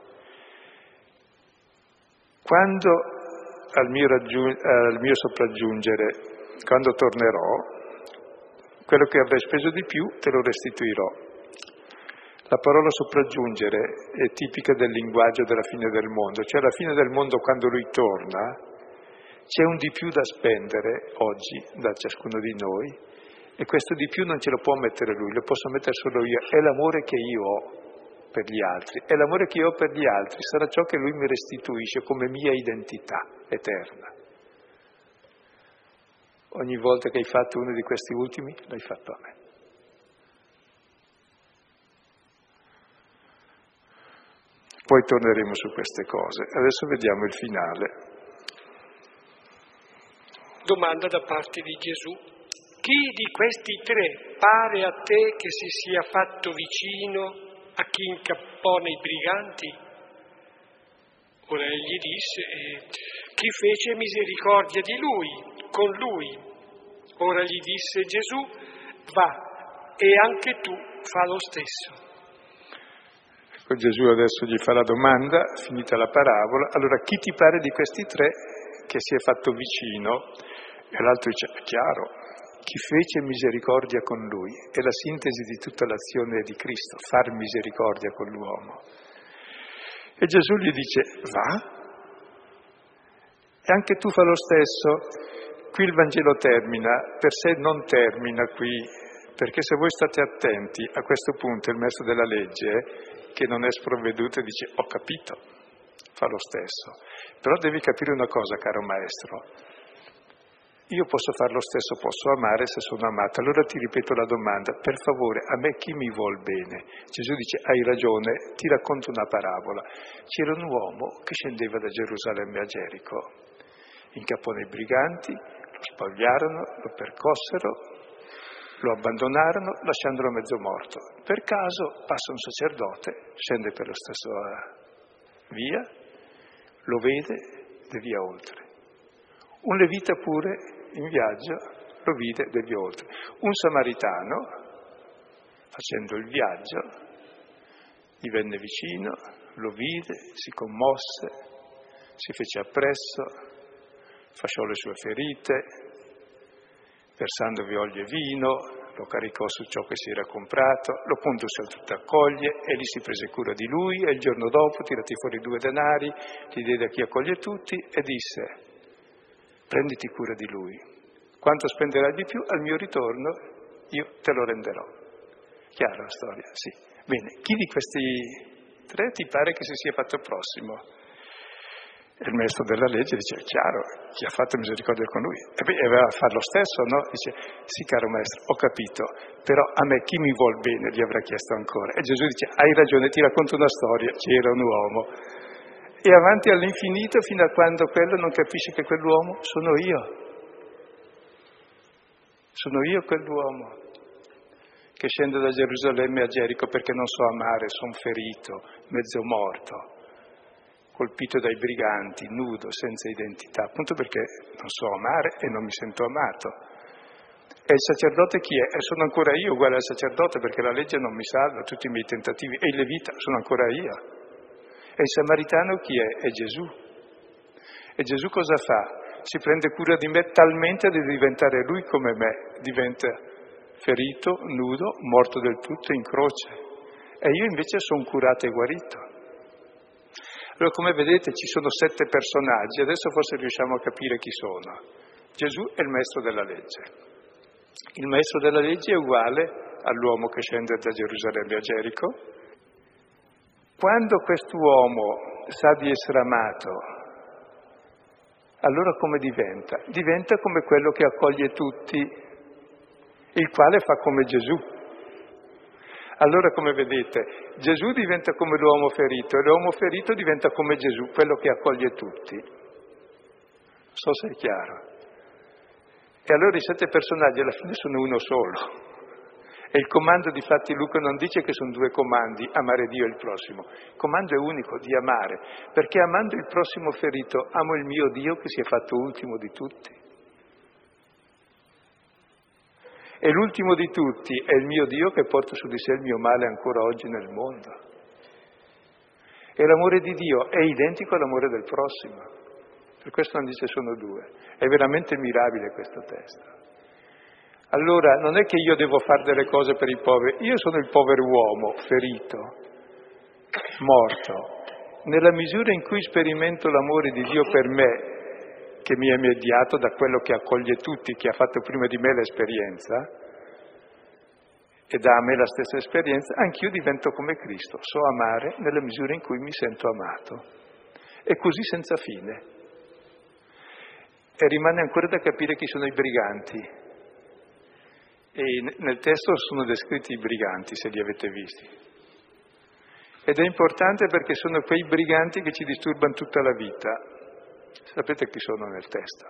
Quando Al mio, raggiung- al mio sopraggiungere, quando tornerò, quello che avrai speso di più te lo restituirò. La parola sopraggiungere è tipica del linguaggio della fine del mondo, cioè alla fine del mondo quando lui torna c'è un di più da spendere oggi da ciascuno di noi e questo di più non ce lo può mettere lui, lo posso mettere solo io, è l'amore che io ho per gli altri, e l'amore che io ho per gli altri sarà ciò che lui mi restituisce come mia identità eterna. Ogni volta che hai fatto uno di questi ultimi, l'hai fatto a me. Poi torneremo su queste cose. Adesso vediamo il finale. Domanda da parte di Gesù: chi di questi tre pare a te che si sia fatto vicino a chi incappò nei briganti? Ora egli disse: eh, chi fece misericordia di lui, con lui. Ora gli disse Gesù: va, e anche tu fa lo stesso. Ecco, Gesù adesso gli fa la domanda, finita la parabola: allora chi ti pare di questi tre che si è fatto vicino? E l'altro dice: è chiaro, chi fece misericordia con lui. È la sintesi di tutta l'azione di Cristo, far misericordia con l'uomo. E Gesù gli dice, va? E anche tu fa lo stesso. Qui il Vangelo termina, per sé non termina qui, perché se voi state attenti, a questo punto il maestro della legge, che non è sprovveduto, dice, ho capito, fa lo stesso. Però devi capire una cosa, caro maestro, io posso fare lo stesso, posso amare se sono amato. Allora ti ripeto la domanda, per favore, a me chi mi vuol bene? Gesù dice, hai ragione, ti racconto una parabola. C'era un uomo che scendeva da Gerusalemme a Gerico, incappò nei briganti, lo spogliarono, lo percossero, lo abbandonarono, lasciandolo mezzo morto. Per caso passa un sacerdote, scende per la stessa via, lo vede, e via oltre. Un levita pure in viaggio lo vide e via oltre. Un samaritano, facendo il viaggio, gli venne vicino, lo vide, si commosse, si fece appresso, fasciò le sue ferite, versandovi olio e vino, lo caricò su ciò che si era comprato, lo condusse al tutt'accoglie e lì si prese cura di lui e il giorno dopo, tirati fuori due denari, li diede a chi accoglie tutti e disse, prenditi cura di lui, quanto spenderai di più al mio ritorno io te lo renderò. Chiara la storia? Sì. Bene, chi di questi tre ti pare che si sia fatto prossimo? E il maestro della legge dice, è chiaro, chi ha fatto misericordia con lui? E poi aveva a fare lo stesso, no? Dice, sì caro maestro, ho capito, però a me chi mi vuol bene gli avrà chiesto ancora. E Gesù dice, hai ragione, ti racconto una storia, c'era un uomo. E avanti all'infinito fino a quando quello non capisce che quell'uomo sono io. Sono io quell'uomo che scende da Gerusalemme a Gerico perché non so amare, sono ferito, mezzo morto, colpito dai briganti, nudo, senza identità, appunto perché non so amare e non mi sento amato. E il sacerdote chi è? E sono ancora io uguale al sacerdote perché la legge non mi salva, tutti i miei tentativi. E il levita sono ancora io. E il samaritano chi è? È Gesù. E Gesù cosa fa? Si prende cura di me talmente da diventare lui come me, diventa ferito, nudo, morto del tutto in croce. E io invece sono curato e guarito. Allora, come vedete, ci sono sette personaggi, adesso forse riusciamo a capire chi sono. Gesù è il maestro della legge. Il maestro della legge è uguale all'uomo che scende da Gerusalemme a Gerico. Quando quest'uomo sa di essere amato, allora come diventa? Diventa come quello che accoglie tutti, il quale fa come Gesù. Allora, come vedete, Gesù diventa come l'uomo ferito e l'uomo ferito diventa come Gesù, quello che accoglie tutti. Non so se è chiaro. E allora i sette personaggi alla fine sono uno solo. E il comando, difatti, Luca non dice che sono due comandi, amare Dio e il prossimo. Il comando è unico, di amare, perché amando il prossimo ferito amo il mio Dio che si è fatto ultimo di tutti. E l'ultimo di tutti è il mio Dio che porta su di sé il mio male ancora oggi nel mondo. E l'amore di Dio è identico all'amore del prossimo. Per questo non dice sono due. È veramente mirabile questo testo. Allora, non è che io devo fare delle cose per i poveri, io sono il povero uomo, ferito, morto. Nella misura in cui sperimento l'amore di Dio per me, che mi è mediato da quello che accoglie tutti, che ha fatto prima di me l'esperienza, e dà a me la stessa esperienza, anch'io divento come Cristo, so amare nella misura in cui mi sento amato. E così senza fine. E rimane ancora da capire chi sono i briganti. E nel testo sono descritti i briganti, se li avete visti. Ed è importante perché sono quei briganti che ci disturbano tutta la vita. Sapete chi sono nel testo?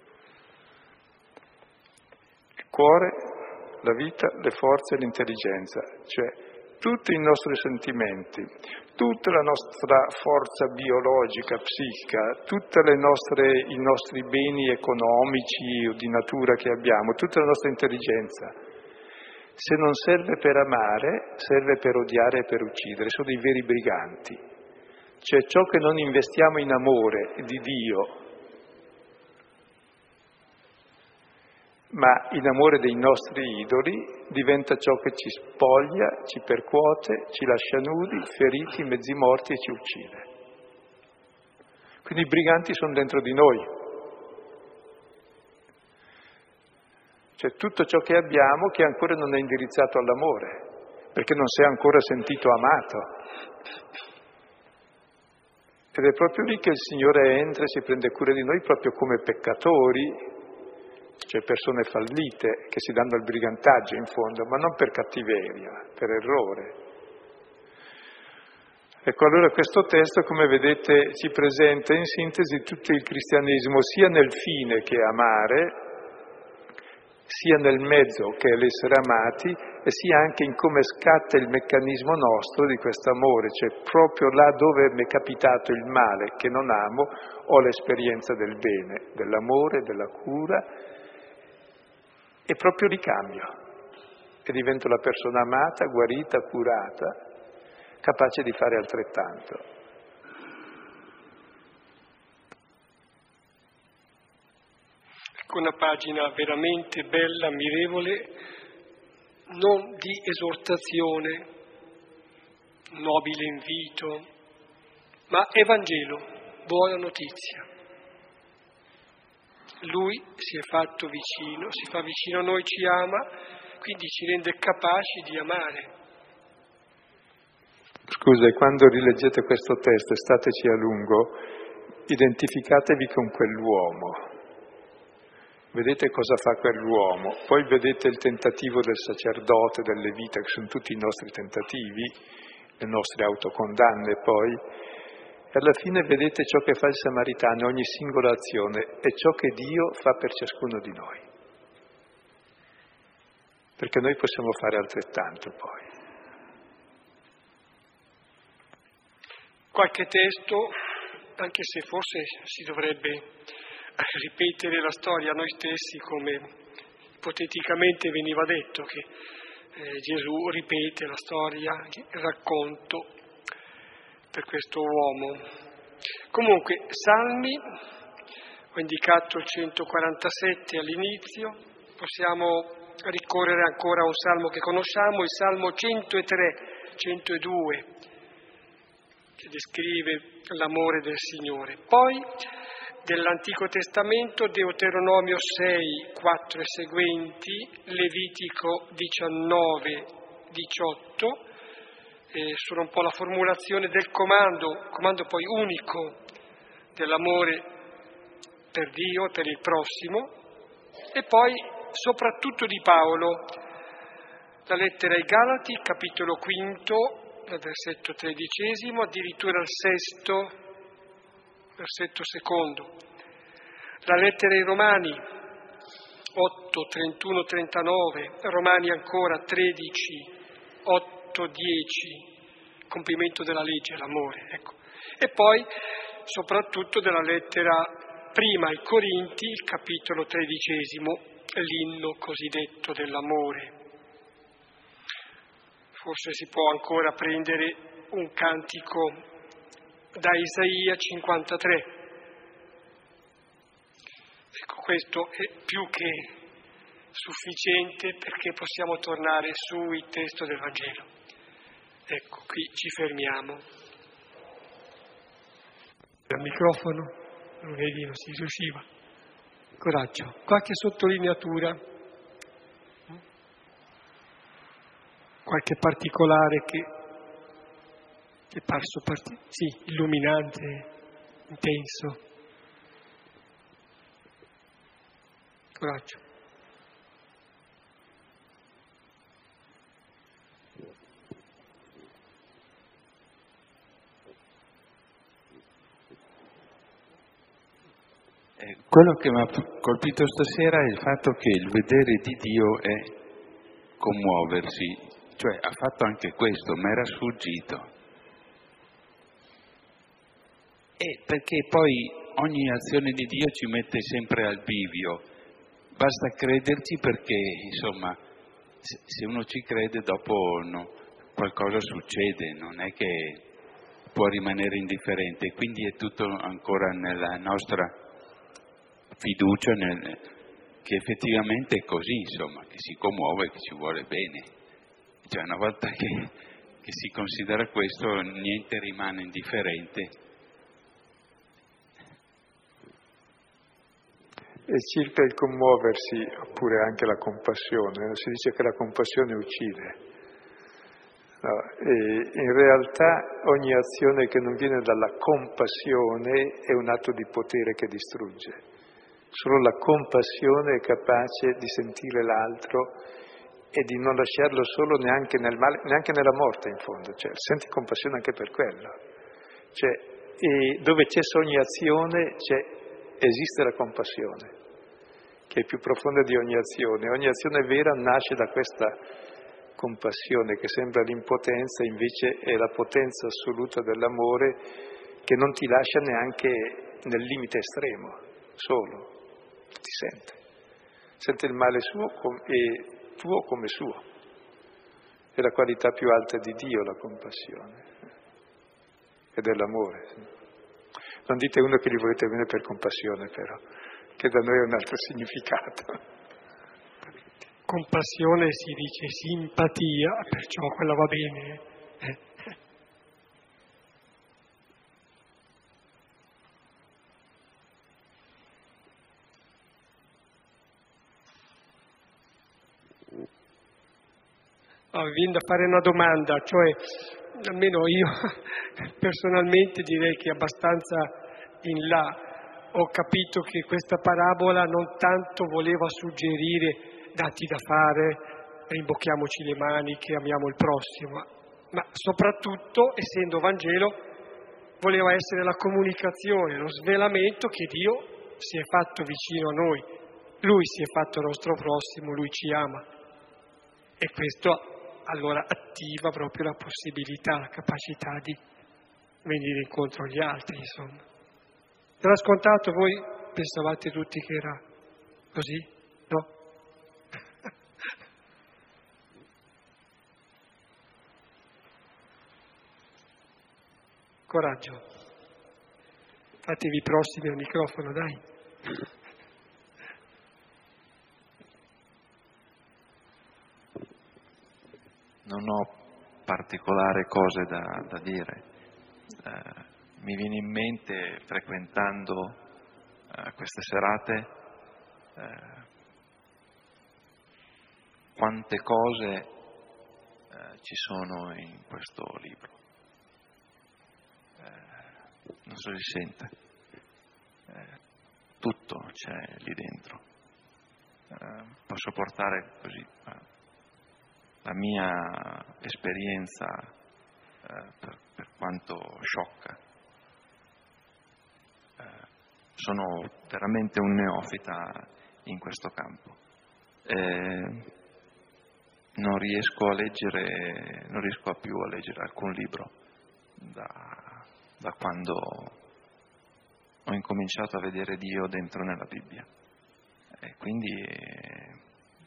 Il cuore, la vita, le forze e l'intelligenza, cioè tutti i nostri sentimenti, tutta la nostra forza biologica, psichica, tutti i nostri beni economici o di natura che abbiamo, tutta la nostra intelligenza, se non serve per amare, serve per odiare e per uccidere, sono dei veri briganti. Cioè ciò che non investiamo in amore di Dio, ma in amore dei nostri idoli, diventa ciò che ci spoglia, ci percuote, ci lascia nudi, feriti, mezzi morti e ci uccide. Quindi i briganti sono dentro di noi. Cioè tutto ciò che abbiamo che ancora non è indirizzato all'amore, perché non si è ancora sentito amato. Ed è proprio lì che il Signore entra e si prende cura di noi proprio come peccatori, cioè persone fallite che si danno al brigantaggio in fondo, ma non per cattiveria, per errore. Ecco, allora questo testo, come vedete, ci presenta in sintesi tutto il cristianesimo, sia nel fine che è amare, sia nel mezzo che è l'essere amati, e sia anche in come scatta il meccanismo nostro di questo amore, cioè proprio là dove mi è capitato il male che non amo, ho l'esperienza del bene, dell'amore, della cura, e proprio li cambio e divento la persona amata, guarita, curata, capace di fare altrettanto. Ecco una pagina veramente bella, ammirevole, non di esortazione, nobile invito, ma Evangelo, buona notizia. Lui si è fatto vicino, si fa vicino a noi, ci ama, quindi ci rende capaci di amare. Scusa, quando rileggete questo testo, stateci a lungo, identificatevi con quell'uomo. Vedete cosa fa quell'uomo, poi vedete il tentativo del sacerdote, del levita, che sono tutti i nostri tentativi, le nostre autocondanne poi, e alla fine vedete ciò che fa il samaritano, ogni singola azione, e ciò che Dio fa per ciascuno di noi. Perché noi possiamo fare altrettanto poi. Qualche testo, anche se forse si dovrebbe ripetere la storia a noi stessi, come ipoteticamente veniva detto, che eh, Gesù ripete la storia, il racconto per questo uomo. Comunque, Salmi, ho indicato il centoquarantasette all'inizio, possiamo ricorrere ancora a un salmo che conosciamo, il Salmo centotré, centodue, che descrive l'amore del Signore. Poi, dell'Antico Testamento, Deuteronomio sei, quattro e seguenti, Levitico diciannove, diciotto, eh, sono un po' la formulazione del comando, comando poi unico dell'amore per Dio, per il prossimo, e poi soprattutto di Paolo, la lettera ai Galati, capitolo quinto, versetto tredicesimo, addirittura il sesto, versetto secondo. La lettera ai Romani, otto, trentuno, trentanove, Romani ancora tredici, otto, dieci, compimento della legge, l'amore, ecco. E poi soprattutto della lettera prima ai Corinti, il capitolo tredicesimo, l'inno cosiddetto dell'amore. Forse si può ancora prendere un cantico da Isaia cinquantatré. Ecco, questo è più che sufficiente perché possiamo tornare sul testo del Vangelo. Ecco, qui ci fermiamo. Il microfono, non vedi, non si riusciva. Coraggio. Qualche sottolineatura? Qualche particolare che è parso parti- sì, illuminante, intenso. Coraggio. Eh, quello che mi ha colpito stasera è il fatto che il vedere di Dio è commuoversi, cioè ha fatto anche questo, ma era sfuggito. E perché poi ogni azione di Dio ci mette sempre al bivio, basta crederci perché, insomma, se uno ci crede dopo no, qualcosa succede, non è che può rimanere indifferente, quindi è tutto ancora nella nostra fiducia nel, che effettivamente è così, insomma, che si commuove, che ci vuole bene. Cioè una volta che, che si considera questo, niente rimane indifferente. E circa il commuoversi, oppure anche la compassione, si dice che la compassione uccide. No, e in realtà ogni azione che non viene dalla compassione è un atto di potere che distrugge. Solo la compassione è capace di sentire l'altro e di non lasciarlo solo neanche nel male, neanche nella morte in fondo. Cioè, senti compassione anche per quello. Cioè, e dove c'è ogni azione c'è, esiste la compassione, che è più profonda di ogni azione. Ogni azione vera nasce da questa compassione che sembra l'impotenza, invece è la potenza assoluta dell'amore che non ti lascia neanche nel limite estremo, solo, ti sente. Sente il male suo e tuo come suo. È la qualità più alta di Dio, la compassione, e dell'amore. Non dite uno che gli volete bene per compassione, però, che da noi ha un altro significato. Compassione si dice simpatia, perciò quella va bene. Eh. Oh, mi viene da fare una domanda, cioè almeno io personalmente direi che abbastanza in là ho capito che questa parabola non tanto voleva suggerire dati da fare, rimbocchiamoci le maniche, amiamo il prossimo, ma soprattutto, essendo Vangelo, voleva essere la comunicazione, lo svelamento che Dio si è fatto vicino a noi, Lui si è fatto nostro prossimo, Lui ci ama. E questo allora attiva proprio la possibilità, la capacità di venire incontro agli altri, insomma. Era scontato, voi pensavate tutti che era così? No? Coraggio. Fatevi prossimi al microfono, dai. Non ho particolari cose da, da dire. Eh, mi viene in mente, frequentando eh, queste serate, eh, quante cose eh, ci sono in questo libro. Eh, non so se si sente. Eh, tutto c'è lì dentro. Eh, posso portare così eh, la mia esperienza eh, per, per quanto sciocca. Eh, sono veramente un neofita in questo campo. Eh, non riesco a leggere, non riesco più a leggere alcun libro da, da quando ho incominciato a vedere Dio dentro nella Bibbia. E quindi eh,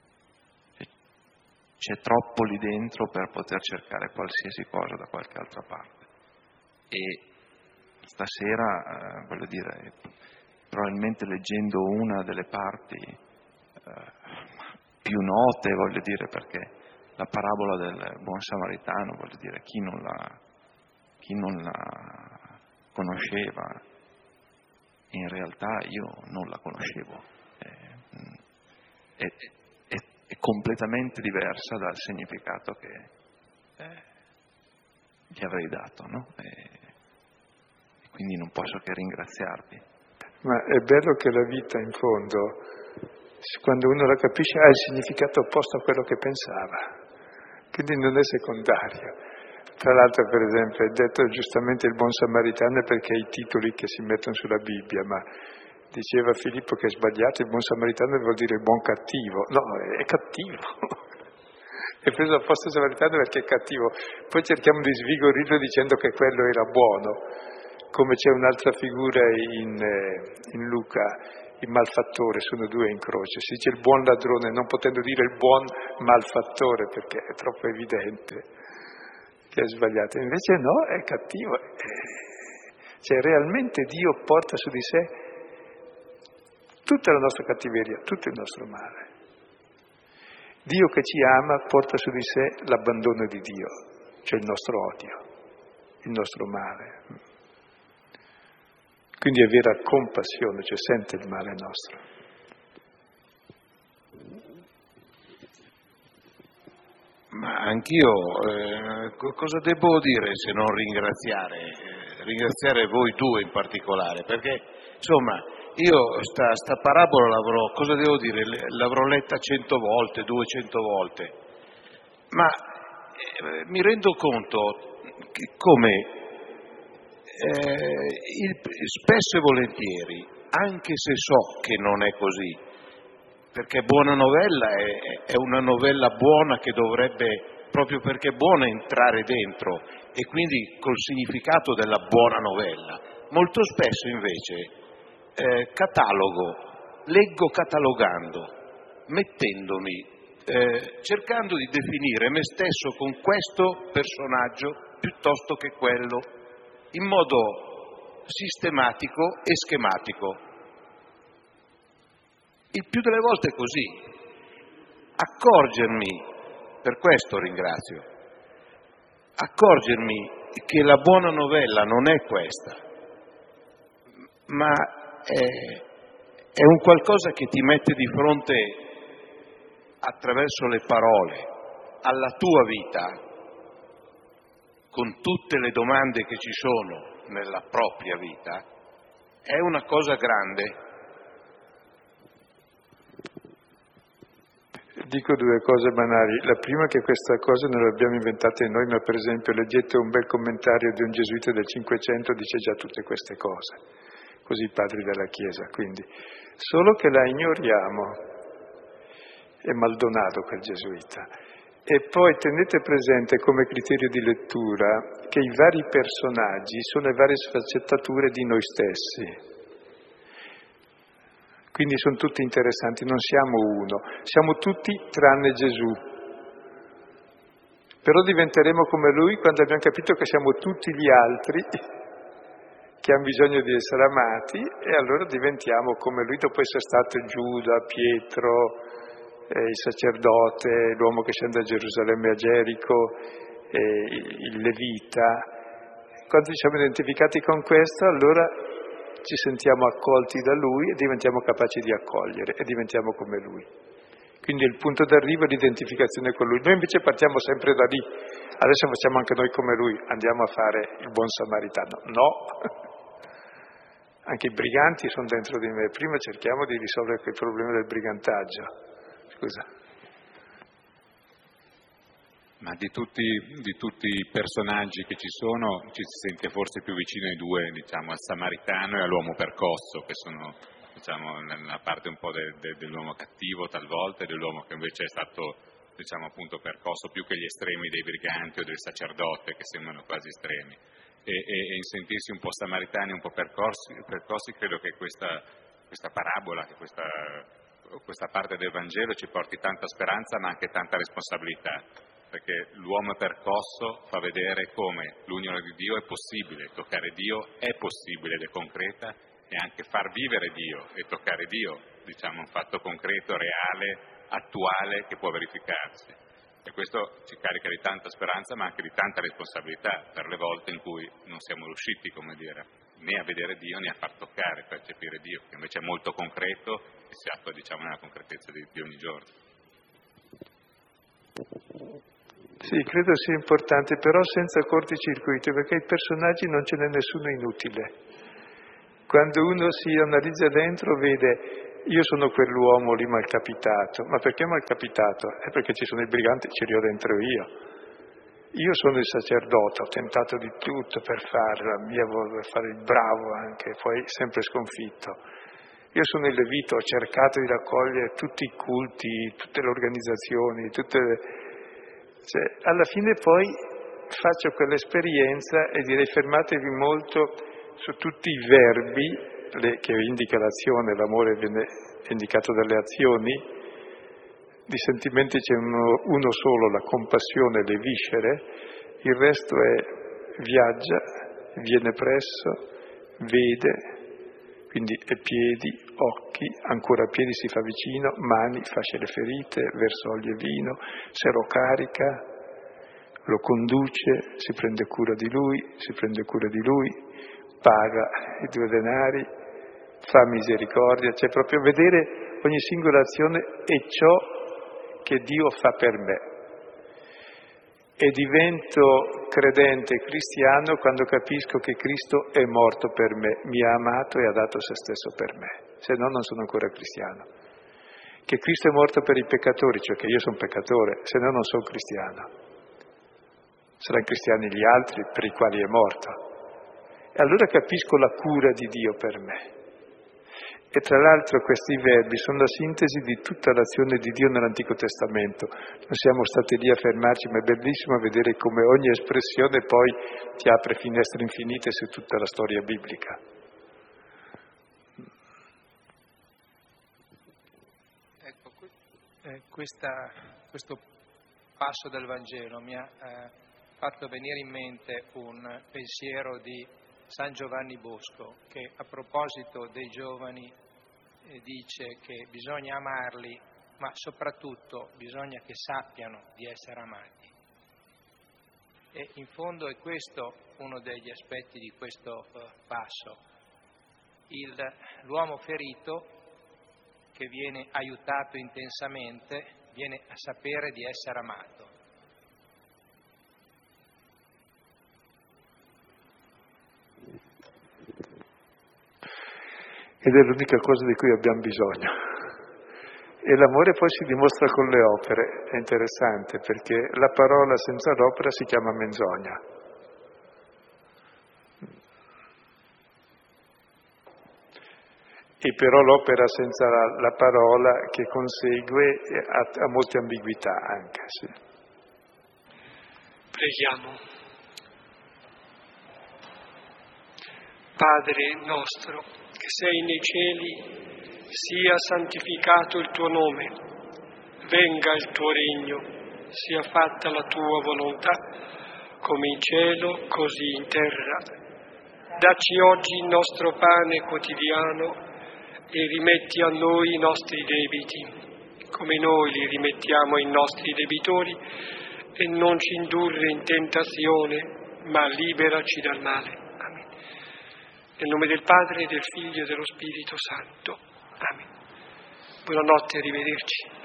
c'è troppo lì dentro per poter cercare qualsiasi cosa da qualche altra parte. E stasera, eh, voglio dire, probabilmente leggendo una delle parti eh, più note, voglio dire, perché la parabola del buon samaritano, voglio dire, chi non la, chi non la conosceva, in realtà io non la conoscevo. Eh, e, è completamente diversa dal significato che eh, gli avrei dato, no? E, e quindi non posso che ringraziarvi. Ma è bello che la vita, in fondo, quando uno la capisce, ha il significato opposto a quello che pensava, quindi non è secondario. Tra l'altro, per esempio, è detto giustamente il buon samaritano perché i titoli che si mettono sulla Bibbia, ma diceva Filippo che è sbagliato, il buon samaritano vuol dire il buon cattivo. No, è cattivo. È preso a posto il samaritano perché è cattivo. Poi cerchiamo di svigorirlo dicendo che quello era buono. Come c'è un'altra figura in, eh, in Luca, il malfattore, sono due in croce. Si dice il buon ladrone, non potendo dire il buon malfattore perché è troppo evidente che è sbagliato. Invece no, è cattivo. Cioè realmente Dio porta su di sé tutta la nostra cattiveria, tutto il nostro male. Dio che ci ama porta su di sé l'abbandono di Dio, cioè il nostro odio, il nostro male. Quindi è vera compassione, cioè sente il male nostro. Ma anch'io, eh, cosa devo dire se non ringraziare? Eh, ringraziare voi due in particolare, perché insomma io sta, sta parabola l'avrò, cosa devo dire, l'avrò letta cento volte, duecento volte, ma eh, mi rendo conto che come eh, il, spesso e volentieri, anche se so che non è così, perché buona novella è, è una novella buona che dovrebbe, proprio perché è buona, entrare dentro, e quindi col significato della buona novella. Molto spesso invece eh, catalogo, leggo catalogando, mettendomi, eh, cercando di definire me stesso con questo personaggio piuttosto che quello, in modo sistematico e schematico. Il più delle volte è così. Accorgermi, per questo ringrazio, accorgermi che la buona novella non è questa, ma è, è un qualcosa che ti mette di fronte, attraverso le parole, alla tua vita, con tutte le domande che ci sono nella propria vita, è una cosa grande. Dico due cose banali. La prima è che questa cosa non l'abbiamo inventata noi, ma per esempio leggete un bel commentario di un gesuita del Cinquecento, dice già tutte queste cose, così i padri della Chiesa, quindi solo che la ignoriamo. È Maldonado quel gesuita. E poi tenete presente come criterio di lettura che i vari personaggi sono le varie sfaccettature di noi stessi. Quindi sono tutti interessanti, non siamo uno, siamo tutti tranne Gesù. Però diventeremo come Lui quando abbiamo capito che siamo tutti gli altri che hanno bisogno di essere amati, e allora diventiamo come Lui dopo essere stato Giuda, Pietro, eh, il sacerdote, l'uomo che scende a Gerusalemme e a Gerico, eh, il Levita. Quando ci siamo identificati con questo, allora ci sentiamo accolti da Lui e diventiamo capaci di accogliere e diventiamo come Lui. Quindi il punto d'arrivo è l'identificazione con Lui. Noi invece partiamo sempre da lì. Adesso facciamo anche noi come Lui, andiamo a fare il buon samaritano. No, anche i briganti sono dentro di me. Prima cerchiamo di risolvere quel problema del brigantaggio. Scusa. Ma di tutti, di tutti i personaggi che ci sono, ci si sente forse più vicino ai due, diciamo, al samaritano e all'uomo percosso, che sono, diciamo, nella parte un po' de, de, dell'uomo cattivo talvolta e dell'uomo che invece è stato, diciamo, appunto percosso, più che gli estremi dei briganti o del sacerdote, che sembrano quasi estremi. E, e, e in sentirsi un po' samaritani, un po' percorsi, percossi, credo che questa, questa parabola, che questa, questa parte del Vangelo ci porti tanta speranza ma anche tanta responsabilità. Perché l'uomo percosso fa vedere come l'unione di Dio è possibile, toccare Dio è possibile ed è concreta, e anche far vivere Dio e toccare Dio, diciamo, un fatto concreto, reale, attuale, che può verificarsi. E questo ci carica di tanta speranza ma anche di tanta responsabilità per le volte in cui non siamo riusciti, come dire, né a vedere Dio né a far toccare, percepire Dio, che invece è molto concreto e si attua, diciamo, nella concretezza di, di ogni giorno. Sì, credo sia importante, però senza corticircuito, perché i personaggi non ce n'è nessuno inutile. Quando uno si analizza dentro vede, io sono quell'uomo lì malcapitato, ma perché malcapitato? È perché ci sono i briganti, ci ero dentro io. Io sono il sacerdote, ho tentato di tutto per fare la mia, per fare il bravo anche, poi sempre sconfitto. Io sono il Levita, ho cercato di raccogliere tutti i culti, tutte le organizzazioni, tutte le... Cioè, alla fine poi faccio quell'esperienza e direi fermatevi molto su tutti i verbi le, che indica l'azione, l'amore viene indicato dalle azioni, di sentimenti c'è uno, uno solo, la compassione, le viscere, il resto è viaggia, viene presso, vede, quindi è piedi, occhi, ancora piedi si fa vicino, mani, fascia le ferite, verso olio e vino, se lo carica, lo conduce, si prende cura di lui, si prende cura di lui, paga i due denari, fa misericordia, cioè proprio vedere ogni singola azione e ciò che Dio fa per me. e divento credente cristiano quando capisco che Cristo è morto per me, mi ha amato e ha dato se stesso per me, se no non sono ancora cristiano. Che Cristo è morto per i peccatori, cioè che io sono peccatore, se no non sono cristiano. Saranno cristiani gli altri per i quali è morto. E allora capisco la cura di Dio per me. E tra l'altro questi verbi sono la sintesi di tutta l'azione di Dio nell'Antico Testamento. Non siamo stati lì a fermarci, ma è bellissimo vedere come ogni espressione poi ti apre finestre infinite su tutta la storia biblica. Ecco, eh, questa, questo passo del Vangelo mi ha eh, fatto venire in mente un pensiero di San Giovanni Bosco, che a proposito dei giovani eh, dice che bisogna amarli, ma soprattutto bisogna che sappiano di essere amati. E in fondo è questo uno degli aspetti di questo eh, passo, il, l'uomo ferito che viene aiutato intensamente, viene a sapere di essere amato. Ed è l'unica cosa di cui abbiamo bisogno. E l'amore poi si dimostra con le opere, è interessante, perché la parola senza l'opera si chiama menzogna. E però l'opera senza la, la parola che consegue ha, ha molte ambiguità anche, sì. Preghiamo. Padre nostro, che sei nei cieli, sia santificato il tuo nome, venga il tuo regno, sia fatta la tua volontà, come in cielo, così in terra. Dacci oggi il nostro pane quotidiano e rimetti a noi i nostri debiti, come noi li rimettiamo ai nostri debitori, e non ci indurre in tentazione, ma liberaci dal male. Amen. Nel nome del Padre, del Figlio e dello Spirito Santo. Amen. Buonanotte, arrivederci.